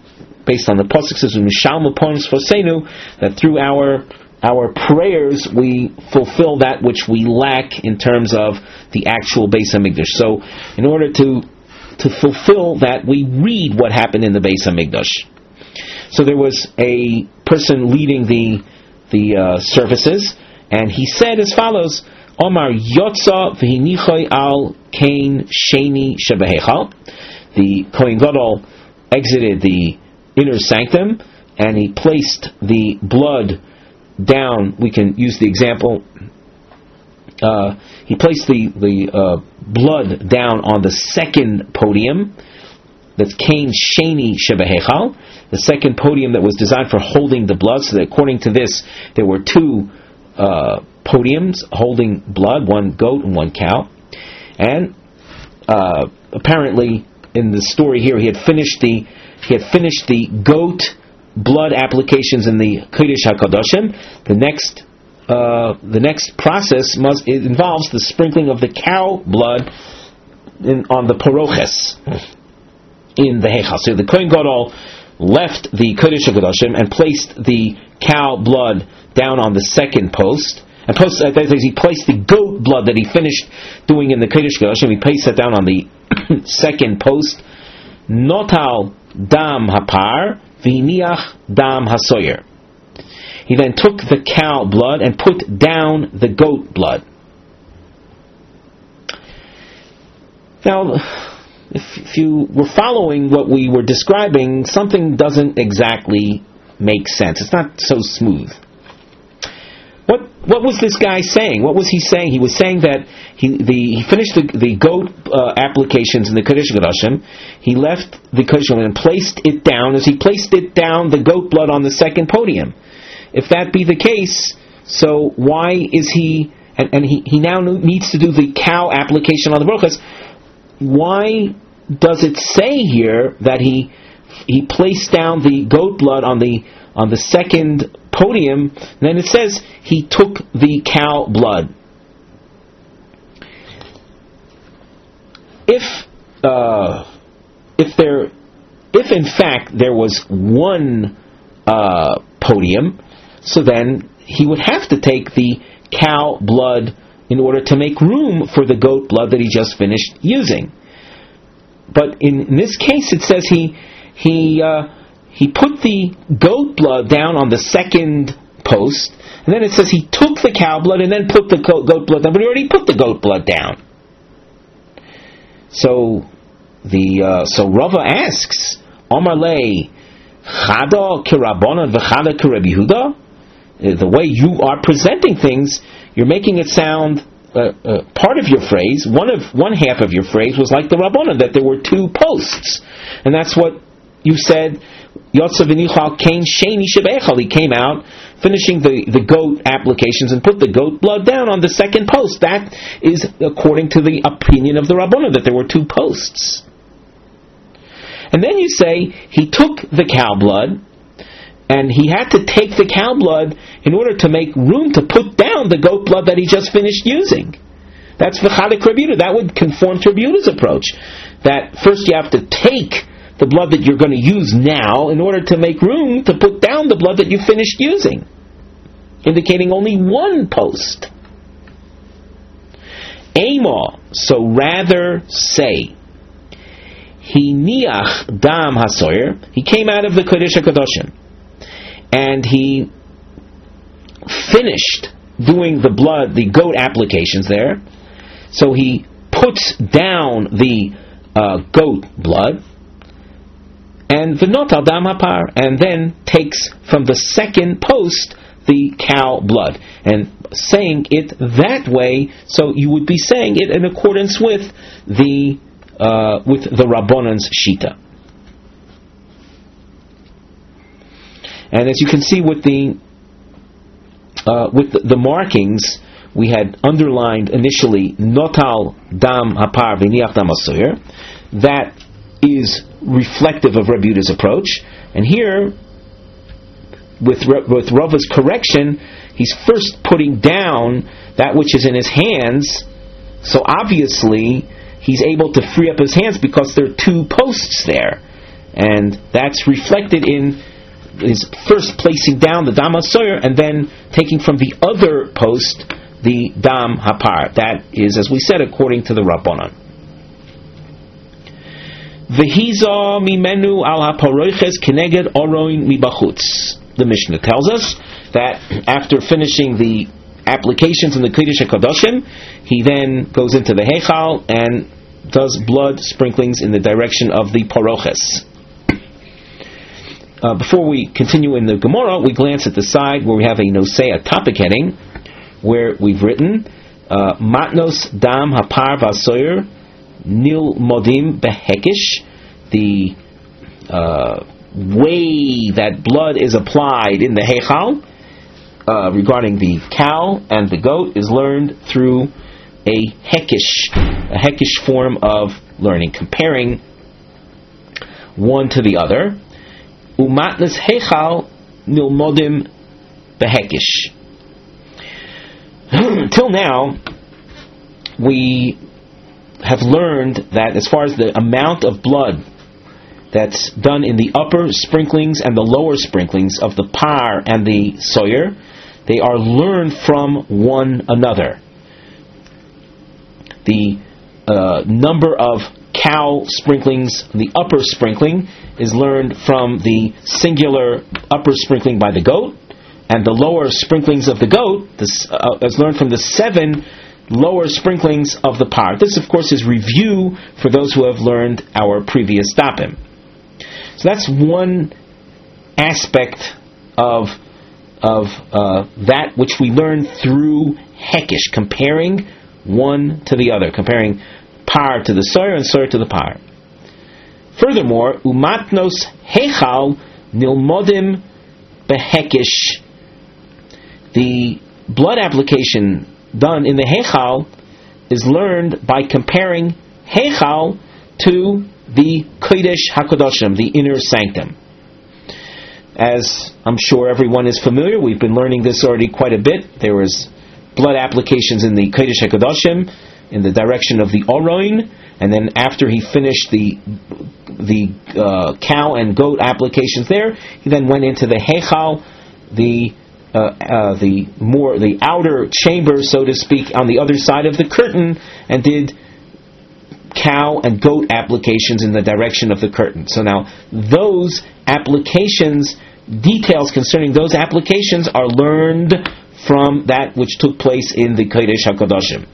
based on the pasuk says that through our our prayers we fulfill that which we lack in terms of the actual Beis Hamikdash. So, in order to to fulfill that, we read what happened in the Beis Hamikdash. So there was a person leading the the uh, services, and he said as follows: Omar Yotza v'hinichoi al kain sheni shebehechal. The Kohen Gadol exited the inner sanctum, and he placed the blood down. We can use the example. Uh, he placed the the uh, blood down on the second podium. That's kain sheni shebehechal, the second podium that was designed for holding the blood. So that according to this, there were two uh, podiums holding blood, one goat and one cow. And uh, apparently, in the story here, he had finished the he had finished the goat blood applications in the Kodesh HaKadoshim. The next uh, the next process must it involves the sprinkling of the cow blood in, on the paroches in the Heichal. So the Kohen Gadol left the Kodesh HaKadoshim and placed the cow blood down on the second post. And post, uh, that is, he placed the goat blood that he finished doing in the Kodesh HaKadoshim. He placed that down on the second post. Notal dam hapar v'iniach dam hasoyer. He then took the cow blood and put down the goat blood. Now, if, if you were following what we were describing, something doesn't exactly make sense. It's not so smooth. What what was this guy saying? What was he saying? He was saying that he the he finished the, the goat uh, applications in the Kodesh HaKadoshim. He left the Kodesh HaKadoshim and placed it down. As he placed it down, the goat blood on the second podium. If that be the case, so why is he and, and he, he now needs to do the cow application on the brochas? Why does it say here that he he placed down the goat blood on the on the second podium? And then it says he took the cow blood. If uh, if there if in fact there was one uh, podium, so then he would have to take the cow blood in order to make room for the goat blood that he just finished using. But in, in this case, it says he he uh, he put the goat blood down on the second post, and then it says he took the cow blood and then put the goat blood down, but he already put the goat blood down. So the uh, so Rava asks, Omar lei chada kirabonan v'chada k'Rabbi Yehuda. The way you are presenting things, you're making it sound. Uh, uh, part of your phrase, one of one half of your phrase was like the Rabbanan, that there were two posts, and that's what you said. Yotzav v'nichal kain sheni shebechal. He came out, finishing the, the goat applications, and put the goat blood down on the second post. That is according to the opinion of the Rabbanan, that there were two posts. And then you say he took the cow blood, and he had to take the cow blood in order to make room to put down the goat blood that he just finished using. That's v'chadik Reb Yehuda. That would conform to Reb Yehuda's approach. That first you have to take the blood that you're going to use now in order to make room to put down the blood that you finished using, indicating only one post. Amo, so rather say, Hiniach dam hasoyer. He came out of the Kodesh HaKadoshim, and he finished doing the blood, the goat applications there. So he puts down the uh, goat blood, and v'notal dam hapar, and then takes from the second post the cow blood, and saying it that way. So you would be saying it in accordance with the uh, with the Rabbanan's shita. And as you can see with the uh, with the, the markings, we had underlined initially notal dam hapar v'niach dam hasoyer. That is reflective of Reb Yehuda's approach. And here, with with Rava's correction, he's first putting down that which is in his hands. So obviously, he's able to free up his hands because there are two posts there. and that's reflected in his first placing down the Dam HaSoyer and then taking from the other post the Dam HaPar. That is, as we said, according to the Rabbanan. V'hiza mimenu al haparoiches keneged oroin mibachutz. The Mishnah tells us that after finishing the applications in the Kodesh HaKadoshim, he then goes into the Heichal and does blood sprinklings in the direction of the paroches. Uh, before we continue in the Gemara, we glance at the side where we have a nosei, a topic heading, where we've written uh, Matnos Dam Hapar Vasoyer Nil Modim Behekish. The uh, way that blood is applied in the Heichal uh, regarding the cow and the goat is learned through a Hekish, a Hekish form of learning, comparing one to the other. Umatnas Heichal Nilmodim Behekish. Till now, we have learned that as far as the amount of blood that's done in the upper sprinklings and the lower sprinklings of the par and the soyer, they are learned from one another. The uh, number of cow sprinklings, the upper sprinkling, is learned from the singular upper sprinkling by the goat, and the lower sprinklings of the goat this, uh, is learned from the seven lower sprinklings of the par. This, of course, is review for those who have learned our previous dapim. So that's one aspect of of uh, that which we learn through Hekish, comparing one to the other, comparing par to the soyer and soyer to the par. Furthermore, umatnos heichal nilmodim behekish. The blood application done in the heichal is learned by comparing heichal to the kodesh hakodoshim, the inner sanctum. As I'm sure everyone is familiar, we've been learning this already quite a bit. There was blood applications in the kodesh hakodoshim in the direction of the Oroin, and then after he finished the the uh, cow and goat applications there, he then went into the Heichal, the uh, uh, the more the outer chamber, so to speak, on the other side of the curtain, and did cow and goat applications in the direction of the curtain. So now those applications, details concerning those applications, are learned from that which took place in the Kodesh HaKadoshim.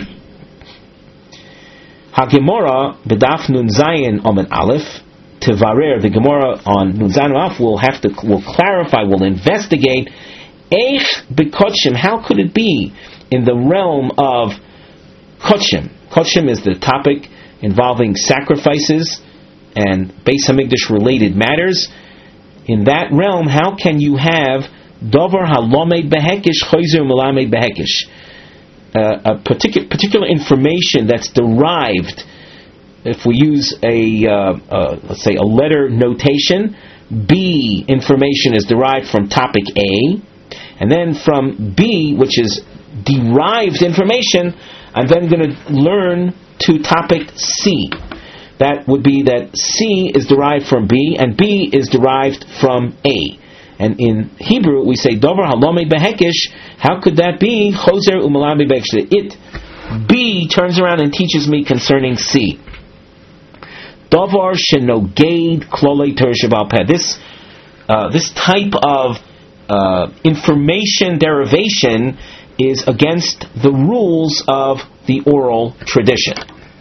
HaGemara b'daf Nun Zayin Omen Aleph Tevarer. The Gemara on Nun Zayin Aleph will have to will clarify, will investigate Eich b'Kodshim. How could it be in the realm of Kodshim? Kodshim is the topic involving sacrifices and Beis Hamikdash related matters. In that realm, how can you have Dover Halomed Behekish Choizer Melamed Behekish? Uh, a particular particular information that's derived, if we use a uh, uh, let's say a letter notation, B information is derived from topic A, and then from B, which is derived information, I'm then going to learn to topic C. That would be that C is derived from B and B is derived from A. And in Hebrew, we say, Dover halomei behekish. How could that be? Choser umalami behekish. It, B, turns around and teaches me concerning C. Dover shenoged klolei Torah sheba'al peh. This, uh, this type of uh, information derivation is against the rules of the oral tradition.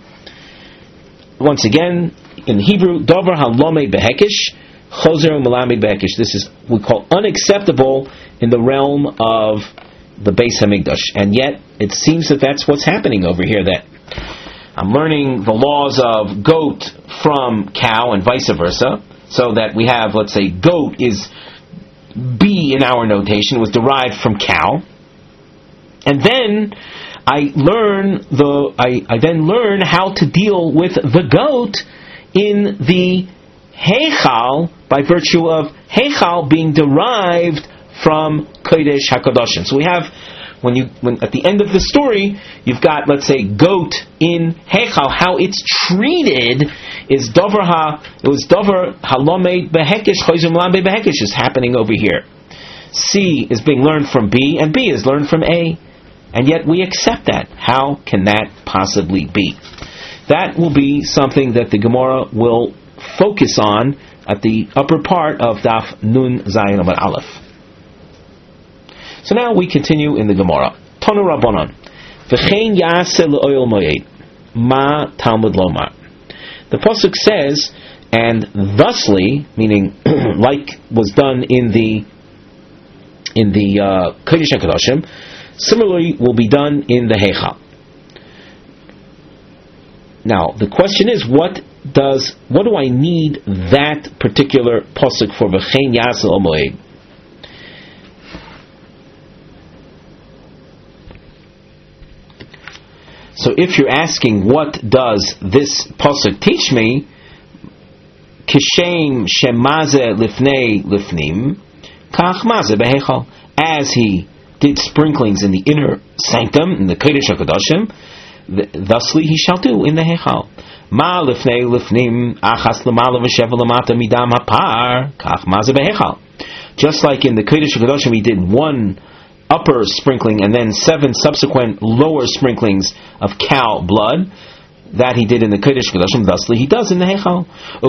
Once again, in Hebrew, Dover halomei behekish. Choser u'malami behekish. This is we call unacceptable in the realm of the Beis Hamikdash, and yet it seems that that's what's happening over here. That I'm learning the laws of goat from cow and vice versa, so that we have, let's say, goat is B in our notation, was derived from cow, and then I learn the I, I then learn how to deal with the goat in the Heichal by virtue of Heichal being derived from Kodesh HaKadoshim. So we have when you when at the end of the story you've got, let's say, goat in Heichal, how it's treated is Dover ha it was Dover halomed behekish choizim lambe behekish is happening over here. C is being learned from B, and B is learned from A, and yet we accept that. How can that possibly be? That will be something that the Gemara will focus on at the upper part of Daf Nun Zayin Amud Aleph. So now we continue in the Gemara. Tanu Rabbanan. V'chein yaseh le'oil moed. Ma Talmud lomar. The pasuk says, and thusly, meaning like was done in the in the uh, Kodesh HaKadoshim, similarly will be done in the Heichal. Now the question is, what does what do I need that particular pasuk for? V'chein yaseh le'oil moed. So if you're asking, what does this pasuk teach me? Kishem shemaze lifnei lifnim, kach maze behechal. As he did sprinklings in the inner sanctum, in the Kodesh HaKadoshim, thusly he shall do in the Heichal. Ma lifnei lifnim, achas lemala v'sheva lamata midam hapar, kach maze behechal. Just like in the Kodesh HaKadoshim he did one upper sprinkling and then seven subsequent lower sprinklings of cow blood, that he did in the Kodesh HaKadoshim, thusly he does in the Heichal.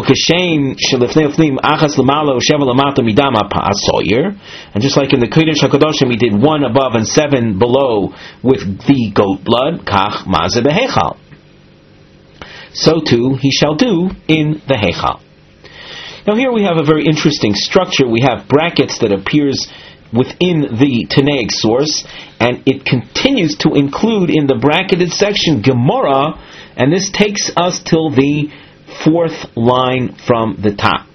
And just like in the Kodesh HaKadoshim he did one above and seven below with the goat blood, kach maze behechal. So too he shall do in the Heichal. Now here we have a very interesting structure. We have brackets that appears within the Tanaic source, and it continues to include in the bracketed section Gemara, and this takes us till the fourth line from the top.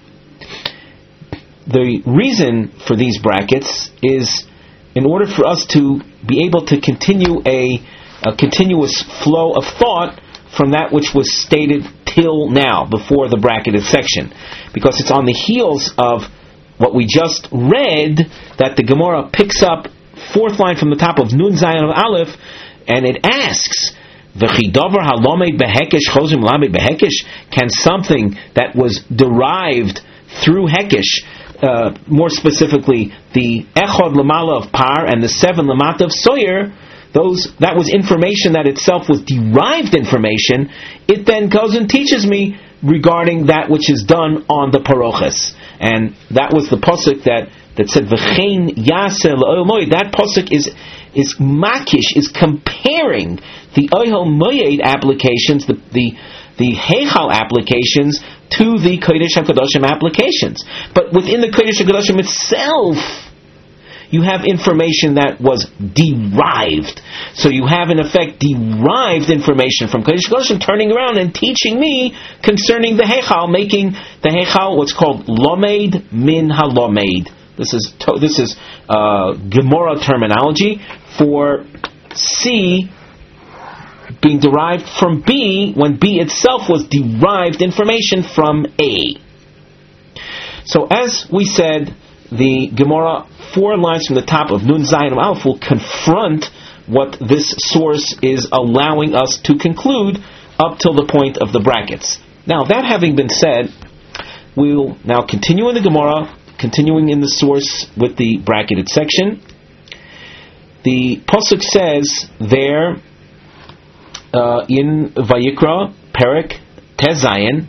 The reason for these brackets is in order for us to be able to continue a, a continuous flow of thought from that which was stated till now, before the bracketed section, because it's on the heels of what we just read that the Gemara picks up fourth line from the top of Nun Zayin of Aleph, and it asks, V'chidavar halomed behekish chozim lamed behekish, can something that was derived through hekish, uh, more specifically the echod lamala of par and the seven lamata of soyer, those that was information that itself was derived information, it then goes and teaches me regarding that which is done on the paroches. And that was the pasuk that, that said v'chein yaseh le'oil moed. That pasuk is is makish, is comparing the oil moed applications, the the the heichal applications, to the Kodesh HaKadoshim applications. But within the Kodesh HaKadoshim itself, you have information that was derived. So you have, in effect, derived information from Kodesh HaKadoshim turning around and teaching me concerning the Heichal, making the Heichal what's called Lomed min HaLomed. This is to, this is uh, Gemara terminology for C being derived from B, when B itself was derived information from A. So as we said, the Gemara, four lines from the top of Nun Zayin Aleph, will confront what this source is allowing us to conclude up till the point of the brackets. Now, that having been said, we will now continue in the Gemara, continuing in the source with the bracketed section. The pasuk says there uh, in Vayikra, Perek Tez Zayin,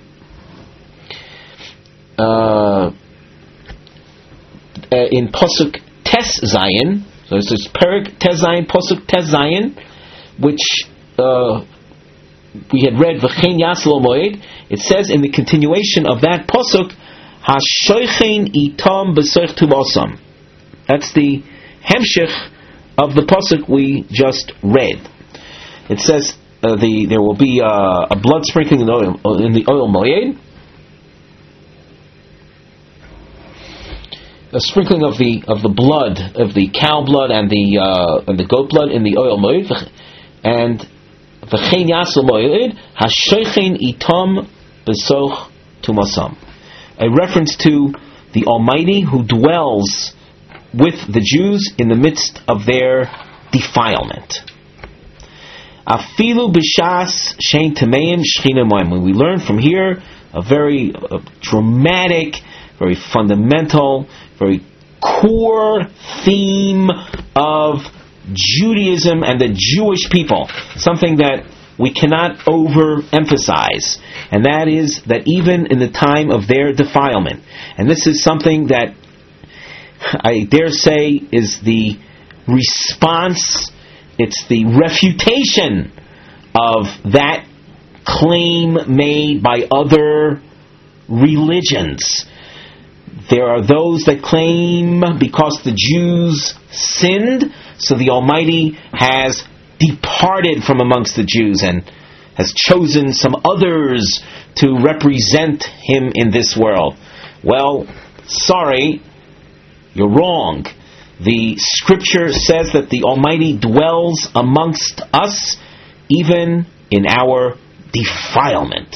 uh, Uh, in Pasuk Tes Zayin, so this is Perek Tes Zayin, Pasuk Tes Zayin, which uh, we had read V'chein yaseh le'oil moed. It says in the continuation of that Pasuk, Hashoichein itam b'soich tubasam. That's the hemshich of the Pasuk we just read. It says uh, the there will be uh, a blood sprinkling in the oil, in the oil moed, a sprinkling of the of the blood of the cow blood and the uh, and the goat blood in the oil moed, and v'chein yaseh moed hashoichein itam b'soich tumasam, a reference to the Almighty who dwells with the Jews in the midst of their defilement. Afilu b'shas shein tameim shchina moim. We learn from here a very uh, dramatic, very fundamental, very core theme of Judaism and the Jewish people. Something that we cannot overemphasize, and that is that even in the time of their defilement, and this is something that I dare say is the response, it's the refutation of that claim made by other religions. There are those that claim because the Jews sinned, so the Almighty has departed from amongst the Jews and has chosen some others to represent Him in this world. Well, sorry, you're wrong. The Scripture says that the Almighty dwells amongst us even in our defilement.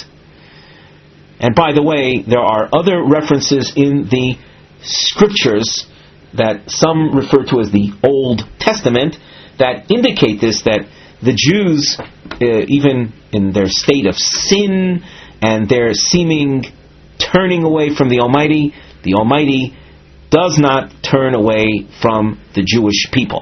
And by the way, there are other references in the Scriptures that some refer to as the Old Testament that indicate this, that the Jews, uh, even in their state of sin and their seeming turning away from the Almighty, the Almighty does not turn away from the Jewish people.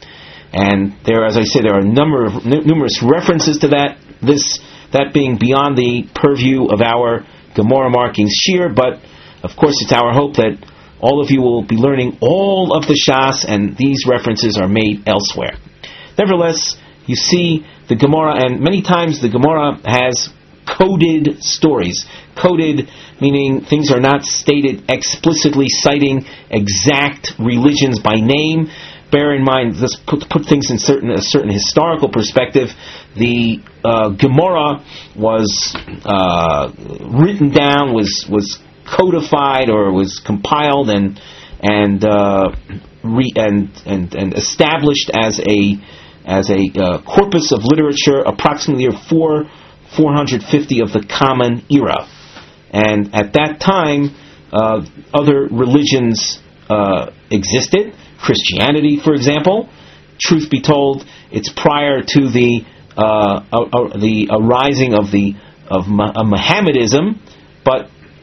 And there, as I said, there are a number of n- numerous references to that. This that being beyond the purview of our Gemara markings shir, but of course it's our hope that all of you will be learning all of the Shas, and these references are made elsewhere. Nevertheless, you see the Gemara, and many times the Gemara has coded stories. Coded meaning things are not stated explicitly, citing exact religions by name. Bear in mind, let's put, put things in certain a certain historical perspective. The uh, Gemara was uh, written down, was was codified, or was compiled and and uh, re, and, and and established as a as a uh, corpus of literature approximately four four hundred fifty of the Common Era, and at that time uh, other religions uh, existed. Christianity, for example, truth be told, it's prior to the uh, uh, uh, the arising of the of Ma- uh, Mohammedanism, but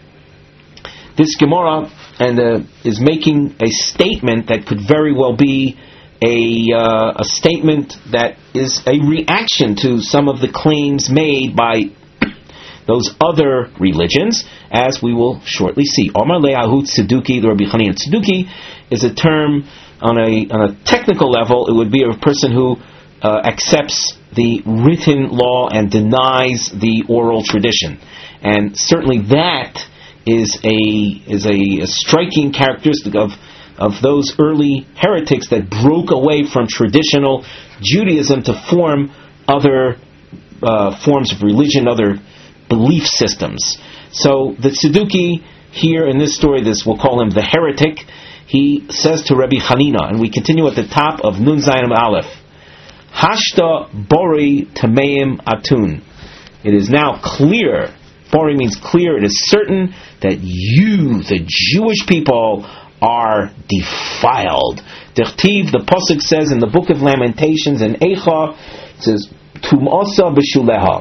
this Gemara and uh, is making a statement that could very well be a uh, a statement that is a reaction to some of the claims made by those other religions, as we will shortly see. Omar Le'ahut Tzeduki, the Rabbi Chanina Tzeduki, is a term on a on a technical level. It would be a person who uh, accepts the written law and denies the oral tradition, and certainly that is a is a, a striking characteristic of of those early heretics that broke away from traditional Judaism to form other uh, forms of religion, other belief systems. So the Tzeduki here in this story, this we'll call him the heretic. He says to Rabbi Chanina, and we continue at the top of Nun Zayin Aleph, Hashta Bori Tameim Atun. It is now clear, Bori means clear, it is certain that you, the Jewish people, are defiled. Dechtiv, the Pasuk says in the book of Lamentations in Eicha, it says, Tumasa B'shuleha.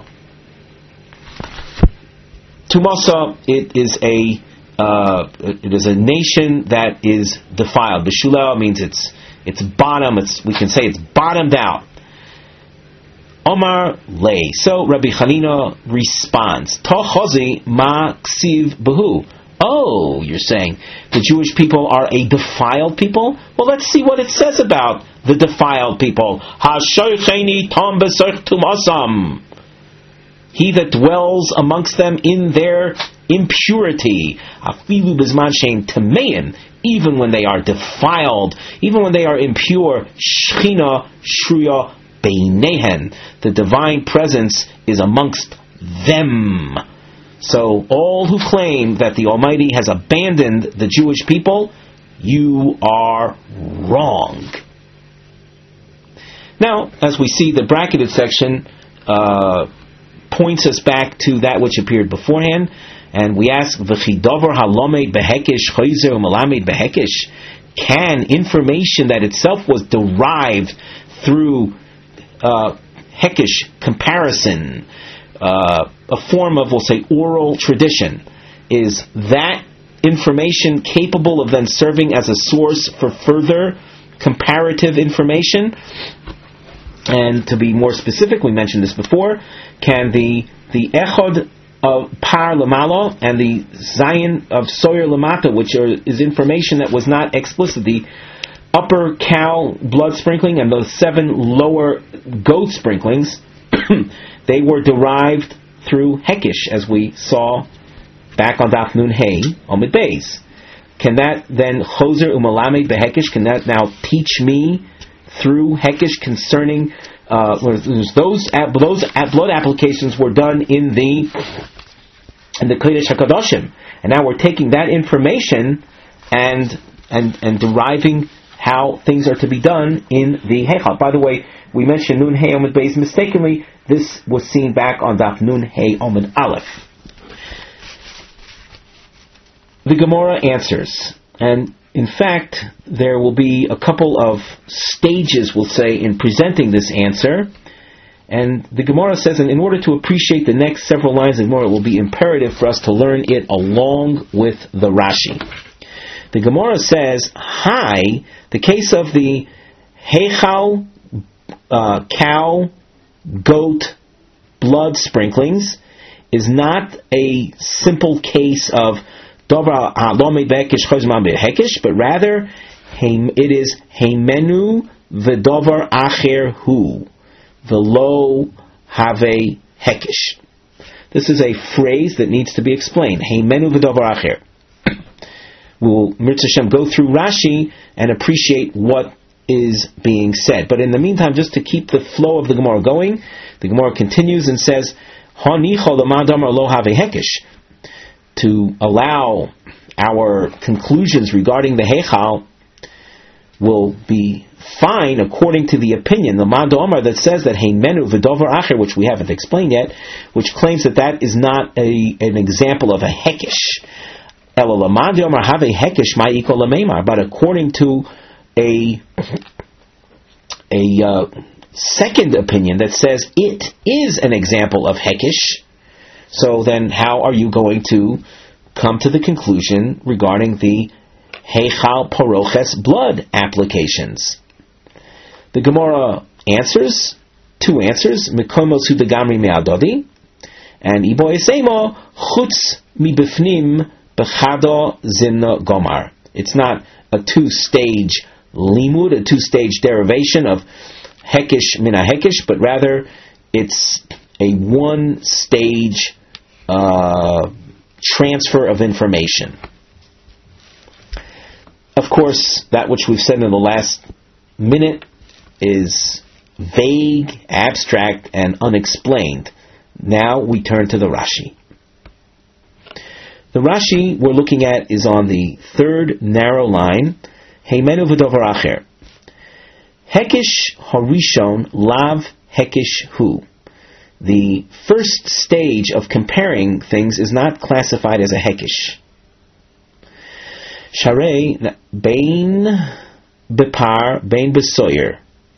Tumasa, it is a Uh, it is a nation that is defiled. B'shulah means it's it's bottom. It's we can say it's bottomed out. Omar lay. So Rabbi Chanina responds. Tochozi ma ksiv behu. Oh, you're saying the Jewish people are a defiled people? Well, let's see what it says about the defiled people. Hashoycheni tom b'soich tumasam. He that dwells amongst them in their impurity, afilu bizman shein tameim, even when they are defiled, even when they are impure, shchina shruya beinehen, the divine presence is amongst them. So all who claim that the Almighty has abandoned the Jewish people, you are wrong. Now, as we see, the bracketed section uh, points us back to that which appeared beforehand, and we ask, V'chidavar halomed behekish chayzer umalamed behekish, can information that itself was derived through uh, hekish comparison, uh, a form of, we'll say, oral tradition, is that information capable of then serving as a source for further comparative information? And to be more specific, we mentioned this before, can the the echod of par lamalo and the zayin of soyer lamata, which are, is information that was not explicit, the upper cow blood sprinkling and the seven lower goat sprinklings, they were derived through hekish, as we saw back on Daf Nun Hey Omid Beis. Can that then choser umalamed behekish? Can that now teach me through hekish concerning uh, those those blood applications were done in the in the Kodesh HaKadoshim, and now we're taking that information and and and deriving how things are to be done in the Heichal. By the way, we mentioned Nun Hey Omid Beis mistakenly. This was seen back on Daf Nun Hey Omid Aleph. The Gemara answers, and in fact, there will be a couple of stages, we'll say, in presenting this answer. And the Gemara says, and in order to appreciate the next several lines of Gemara, it will be imperative for us to learn it along with the Rashi. The Gemara says, hi, the case of the Heichal, uh, cow, goat, blood sprinklings is not a simple case of but rather it is Heimenu v'dovar acher hu v'lo have hekish. This is a phrase that needs to be explained. Heimenu v'dovar acher. We'll Mirza Hashem go through Rashi and appreciate what is being said. But in the meantime, just to keep the flow of the Gemara going, the Gemara continues and says, Hanicho l'madamar lo have hekish. To allow our conclusions regarding the Heichal will be fine according to the opinion, the Mad Omar, that says that Heimenu v'dovar acher, which we haven't explained yet, which claims that that is not a, an example of a hekish. Ela Mad Omar have a hekish my equal lamemar, but according to a a uh, second opinion that says it is an example of hekish. So then how are you going to come to the conclusion regarding the Heichal Paroches blood applications? The Gemara answers, two answers, Mekomo Sudagamri Me'adodi, and Ibo Esemo Chutz Mibifnim Bechado Zinna Gomar. It's not a two-stage limud, a two-stage derivation of Hekish Mina Hekish, but rather it's a one-stage Uh, transfer of information. Of course, that which we've said in the last minute is vague, abstract, and unexplained. Now we turn to the Rashi. The Rashi we're looking at is on the third narrow line, Heimenu v'dovar acher. Hekish harishon lav hekish hu. The first stage of comparing things is not classified as a hekish. Sharei bein bepar bein besoyer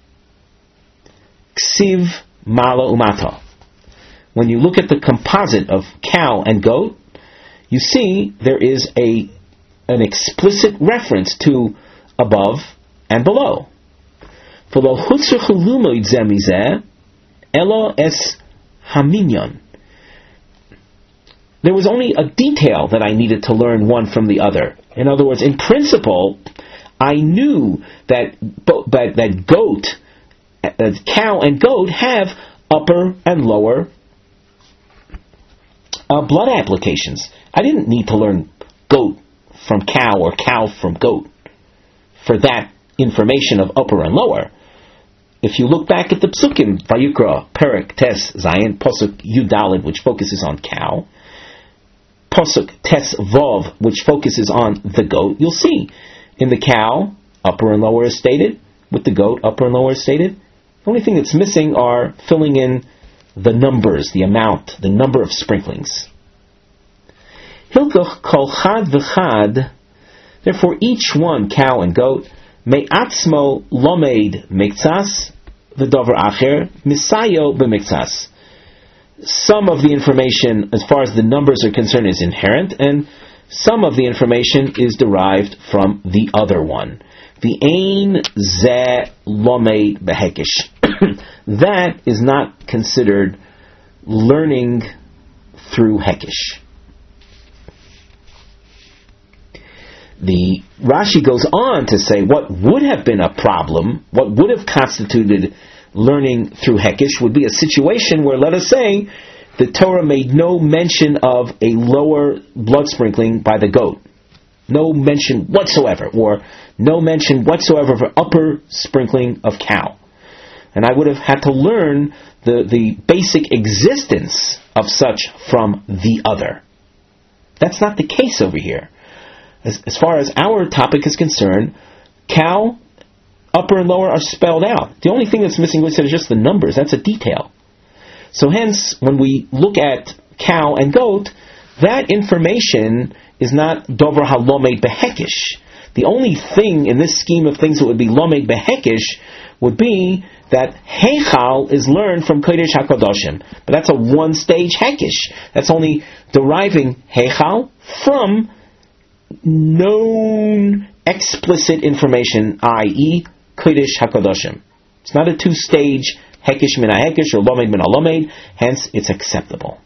ksiv mala umata. When you look at the composite of cow and goat, you see there is a an explicit reference to above and below. V'lo hutzrichu lumoid zeh mizeh elo es Haminyan. There was only a detail that I needed to learn one from the other. In other words, in principle, I knew that that, that goat, that cow and goat have upper and lower uh, blood applications. I didn't need to learn goat from cow or cow from goat for that information of upper and lower. If you look back at the Psukim, Vayikra, Perek, Tes, Zayin, Posuk, Yudalid, which focuses on cow, Posuk, Tes, Vov, which focuses on the goat, you'll see in the cow, upper and lower is stated, with the goat, upper and lower is stated. The only thing that's missing are filling in the numbers, the amount, the number of sprinklings. Hilkoch kol chad v'chad, therefore each one, cow and goat, me'atzmo lomeid miktsas v'dover acher misayo b'miktsas. Some of the information, as far as the numbers are concerned, is inherent, and some of the information is derived from the other one. V'ein ze lomed behekish. That is not considered learning through hekish. The Rashi goes on to say what would have been a problem, what would have constituted learning through hekish, would be a situation where, let us say, the Torah made no mention of a lower blood sprinkling by the goat. No mention whatsoever, or no mention whatsoever of an upper sprinkling of cow. And I would have had to learn the, the basic existence of such from the other. That's not the case over here. As, as far as our topic is concerned, cow, upper and lower are spelled out. The only thing that's missing is just the numbers. That's a detail. So hence, when we look at cow and goat, that information is not dover halomed behekish. The only thing in this scheme of things that would be lomed behekish would be that heichal is learned from kodesh hakadoshim, but that's a one-stage hekish. That's only deriving heichal from known explicit information, that is, kodesh hakadoshim. It's not a two-stage hekish min hekish or lomed min lomed. Hence, it's acceptable.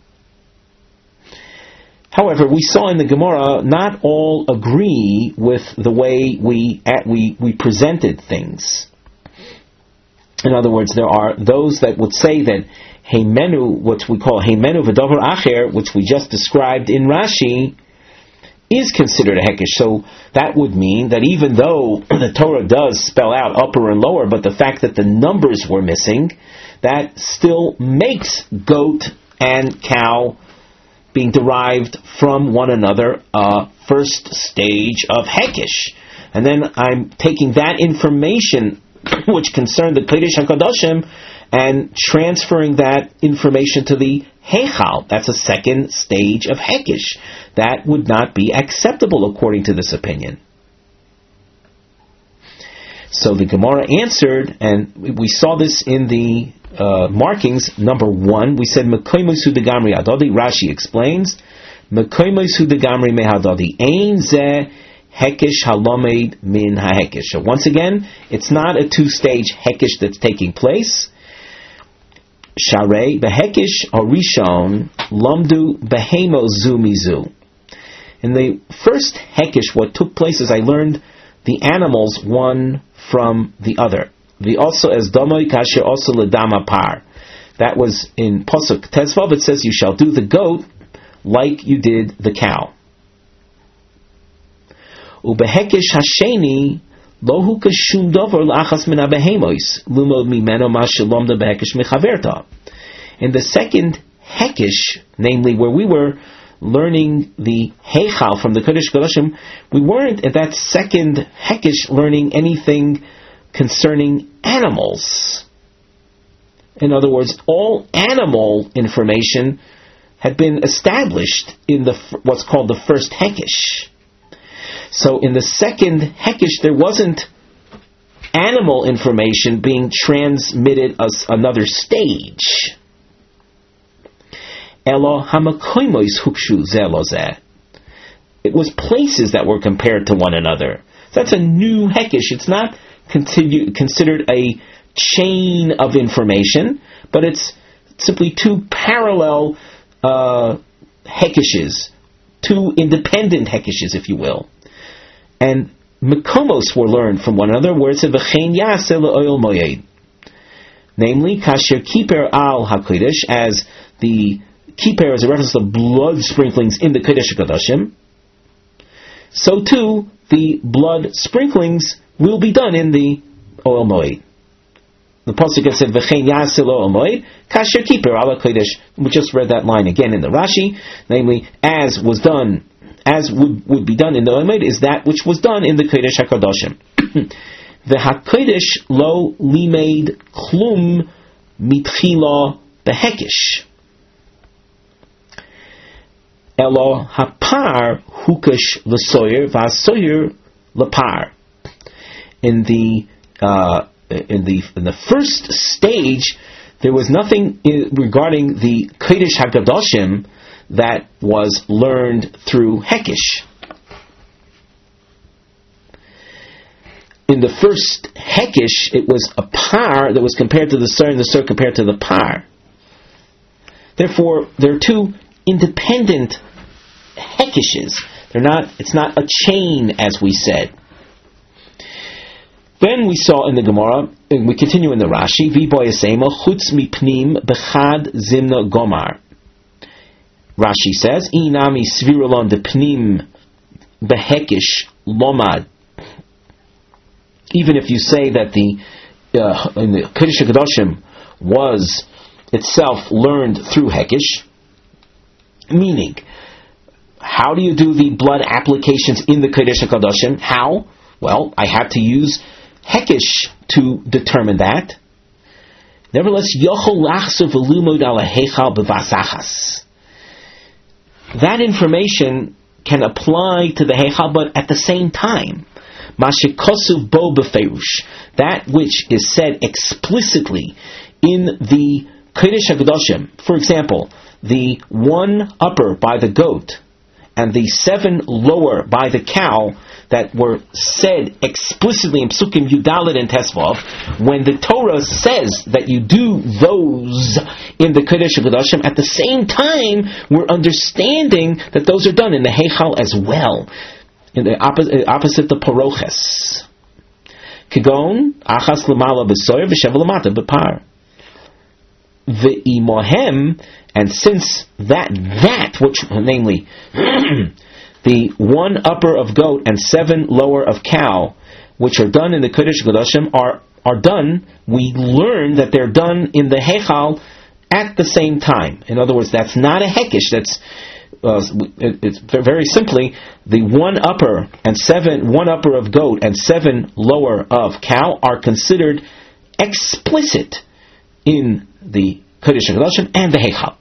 However, we saw in the Gemara, not all agree with the way we at, we we presented things. In other words, there are those that would say that heimenu, what we call heimenu v'dover acher, which we just described in Rashi, is considered a hekish. So that would mean that even though the Torah does spell out upper and lower, but the fact that the numbers were missing, that still makes goat and cow being derived from one another a first stage of hekish. And then I'm taking that information which concerned the Kodesh HaKadoshim and transferring that information to the Heichal. That's a second stage of hekish. That would not be acceptable according to this opinion. So the Gemara answered, and we saw this in the uh, markings. Number one, we said Mekoimosu degamri adodi. Rashi explains Mekoimosu degamri mehadodi ein ze hekish halomed min hahekish. So once again, it's not a two-stage hekish that's taking place. Sharei behekish orishon lamdu behemo zu mizu. In the first hekish, what took place is I learned the animals one from the other. The also as domoi kasher also ledama par. That was in Pasuk Tezvav. It says you shall do the goat like you did the cow. Ubehekish hasheni lohu kashum dover lachas min abehemois lumod mimeno ma shalomda behekish mechaverta. In the second hekish, namely where we were learning the heichal from the Kodesh Kodashim, we weren't at that second hekish learning anything concerning animals. In other words, all animal information had been established in the what's called the first hekish. So in the second hekish, there wasn't animal information being transmitted as another stage. Elo hamakoimois hukshu zelozeh. It was places that were compared to one another. So that's a new hekish. It's not continue, considered a chain of information, but it's simply two parallel uh, hekishes, two independent hekishes, if you will. And mekomos were learned from one another, where it said v'chein yaseh le'oil moyed, namely kasher kiper al hakodesh, as the kiper is a reference to blood sprinklings in the Kodesh HaKadoshim. So too, the blood sprinklings will be done in the oil moed. The pasuk said, "V'chein yaseh oil moed kasher kiper al hakodesh." We just read that line again in the Rashi, namely, as was done, as would, would be done in the oil moed, is that which was done in the Kodesh HaKadoshim. The hakodesh lo limeid klum mitchila behekish. Elo hapar hukash l'soyer v'asoyer l'par. In the uh, in the in the first stage, there was nothing in, regarding the Kodesh HaKadoshim that was learned through Hekesh. In the first Hekesh, it was a par that was compared to the Sur, and the Sur compared to the par. Therefore, there are two independent Hekeshes. They're not. It's not a chain, as we said. Then we saw in the Gemara, and we continue in the Rashi, V'boyasema chutz mipnim bechad zimna gomar. Rashi says, Inami svirulon de pnim behekish lomad. Even if you say that the uh, in the Kodesh HaKadoshim was itself learned through Hekesh, meaning, how do you do the blood applications in the Kodesh HaKadoshim? How? Well, I had to use Hekesh to determine that. Nevertheless, Yochol Lachser V'Lumod Ala Heichal B'Vasachas. That information can apply to the Heichal, but at the same time, Mashikosuv Bo B'Feirush, that which is said explicitly in the Kodesh HaKadoshim. For example, the one upper by the goat and the seven lower by the cow that were said explicitly in Psukim Yudalit and Tesvav, when the Torah says that you do those in the Kodesh HaKadoshim, at the same time we're understanding that those are done in the Heichal as well, in the opposite, opposite the Paroches. Kigon achas l'mala b'soyer v'shev l'mata b'par. V'imohem, and since that, that, which, namely, the one upper of goat and seven lower of cow, which are done in the Kodesh HaKadoshim, are, are done, we learn that they're done in the Heichal at the same time. In other words, that's not a Hekesh, that's, uh, it's very simply, the one upper and seven, one upper of goat and seven lower of cow are considered explicit in the Kodesh HaKadoshim and the Heichal.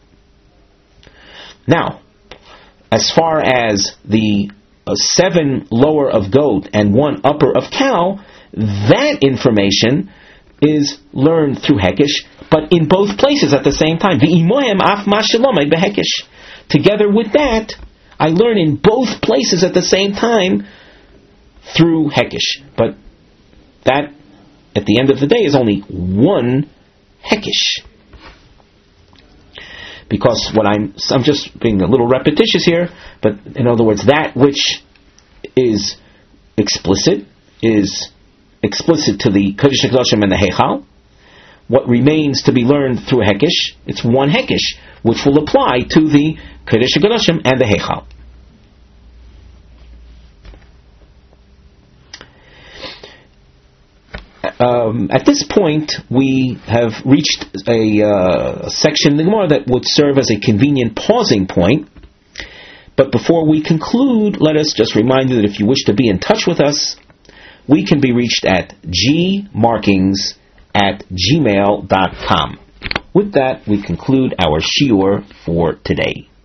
Now, as far as the uh, seven lower of goat and one upper of cow, that information is learned through Hekesh, but in both places at the same time. V'imohem af mashelomai behekesh. Together with that, I learn in both places at the same time through Hekesh. But that, at the end of the day, is only one Hekesh. Because what I'm, I'm just being a little repetitious here, but in other words, that which is explicit is explicit to the Kodesh HaKadoshim and the Heichal. What remains to be learned through Hekesh, it's one Hekesh, which will apply to the Kodesh HaKadoshim and the Heichal. Um, at this point, we have reached a uh, section in the Gemara that would serve as a convenient pausing point. But before we conclude, let us just remind you that if you wish to be in touch with us, we can be reached at gmarkings at gmail dot com. With that, we conclude our shiur for today.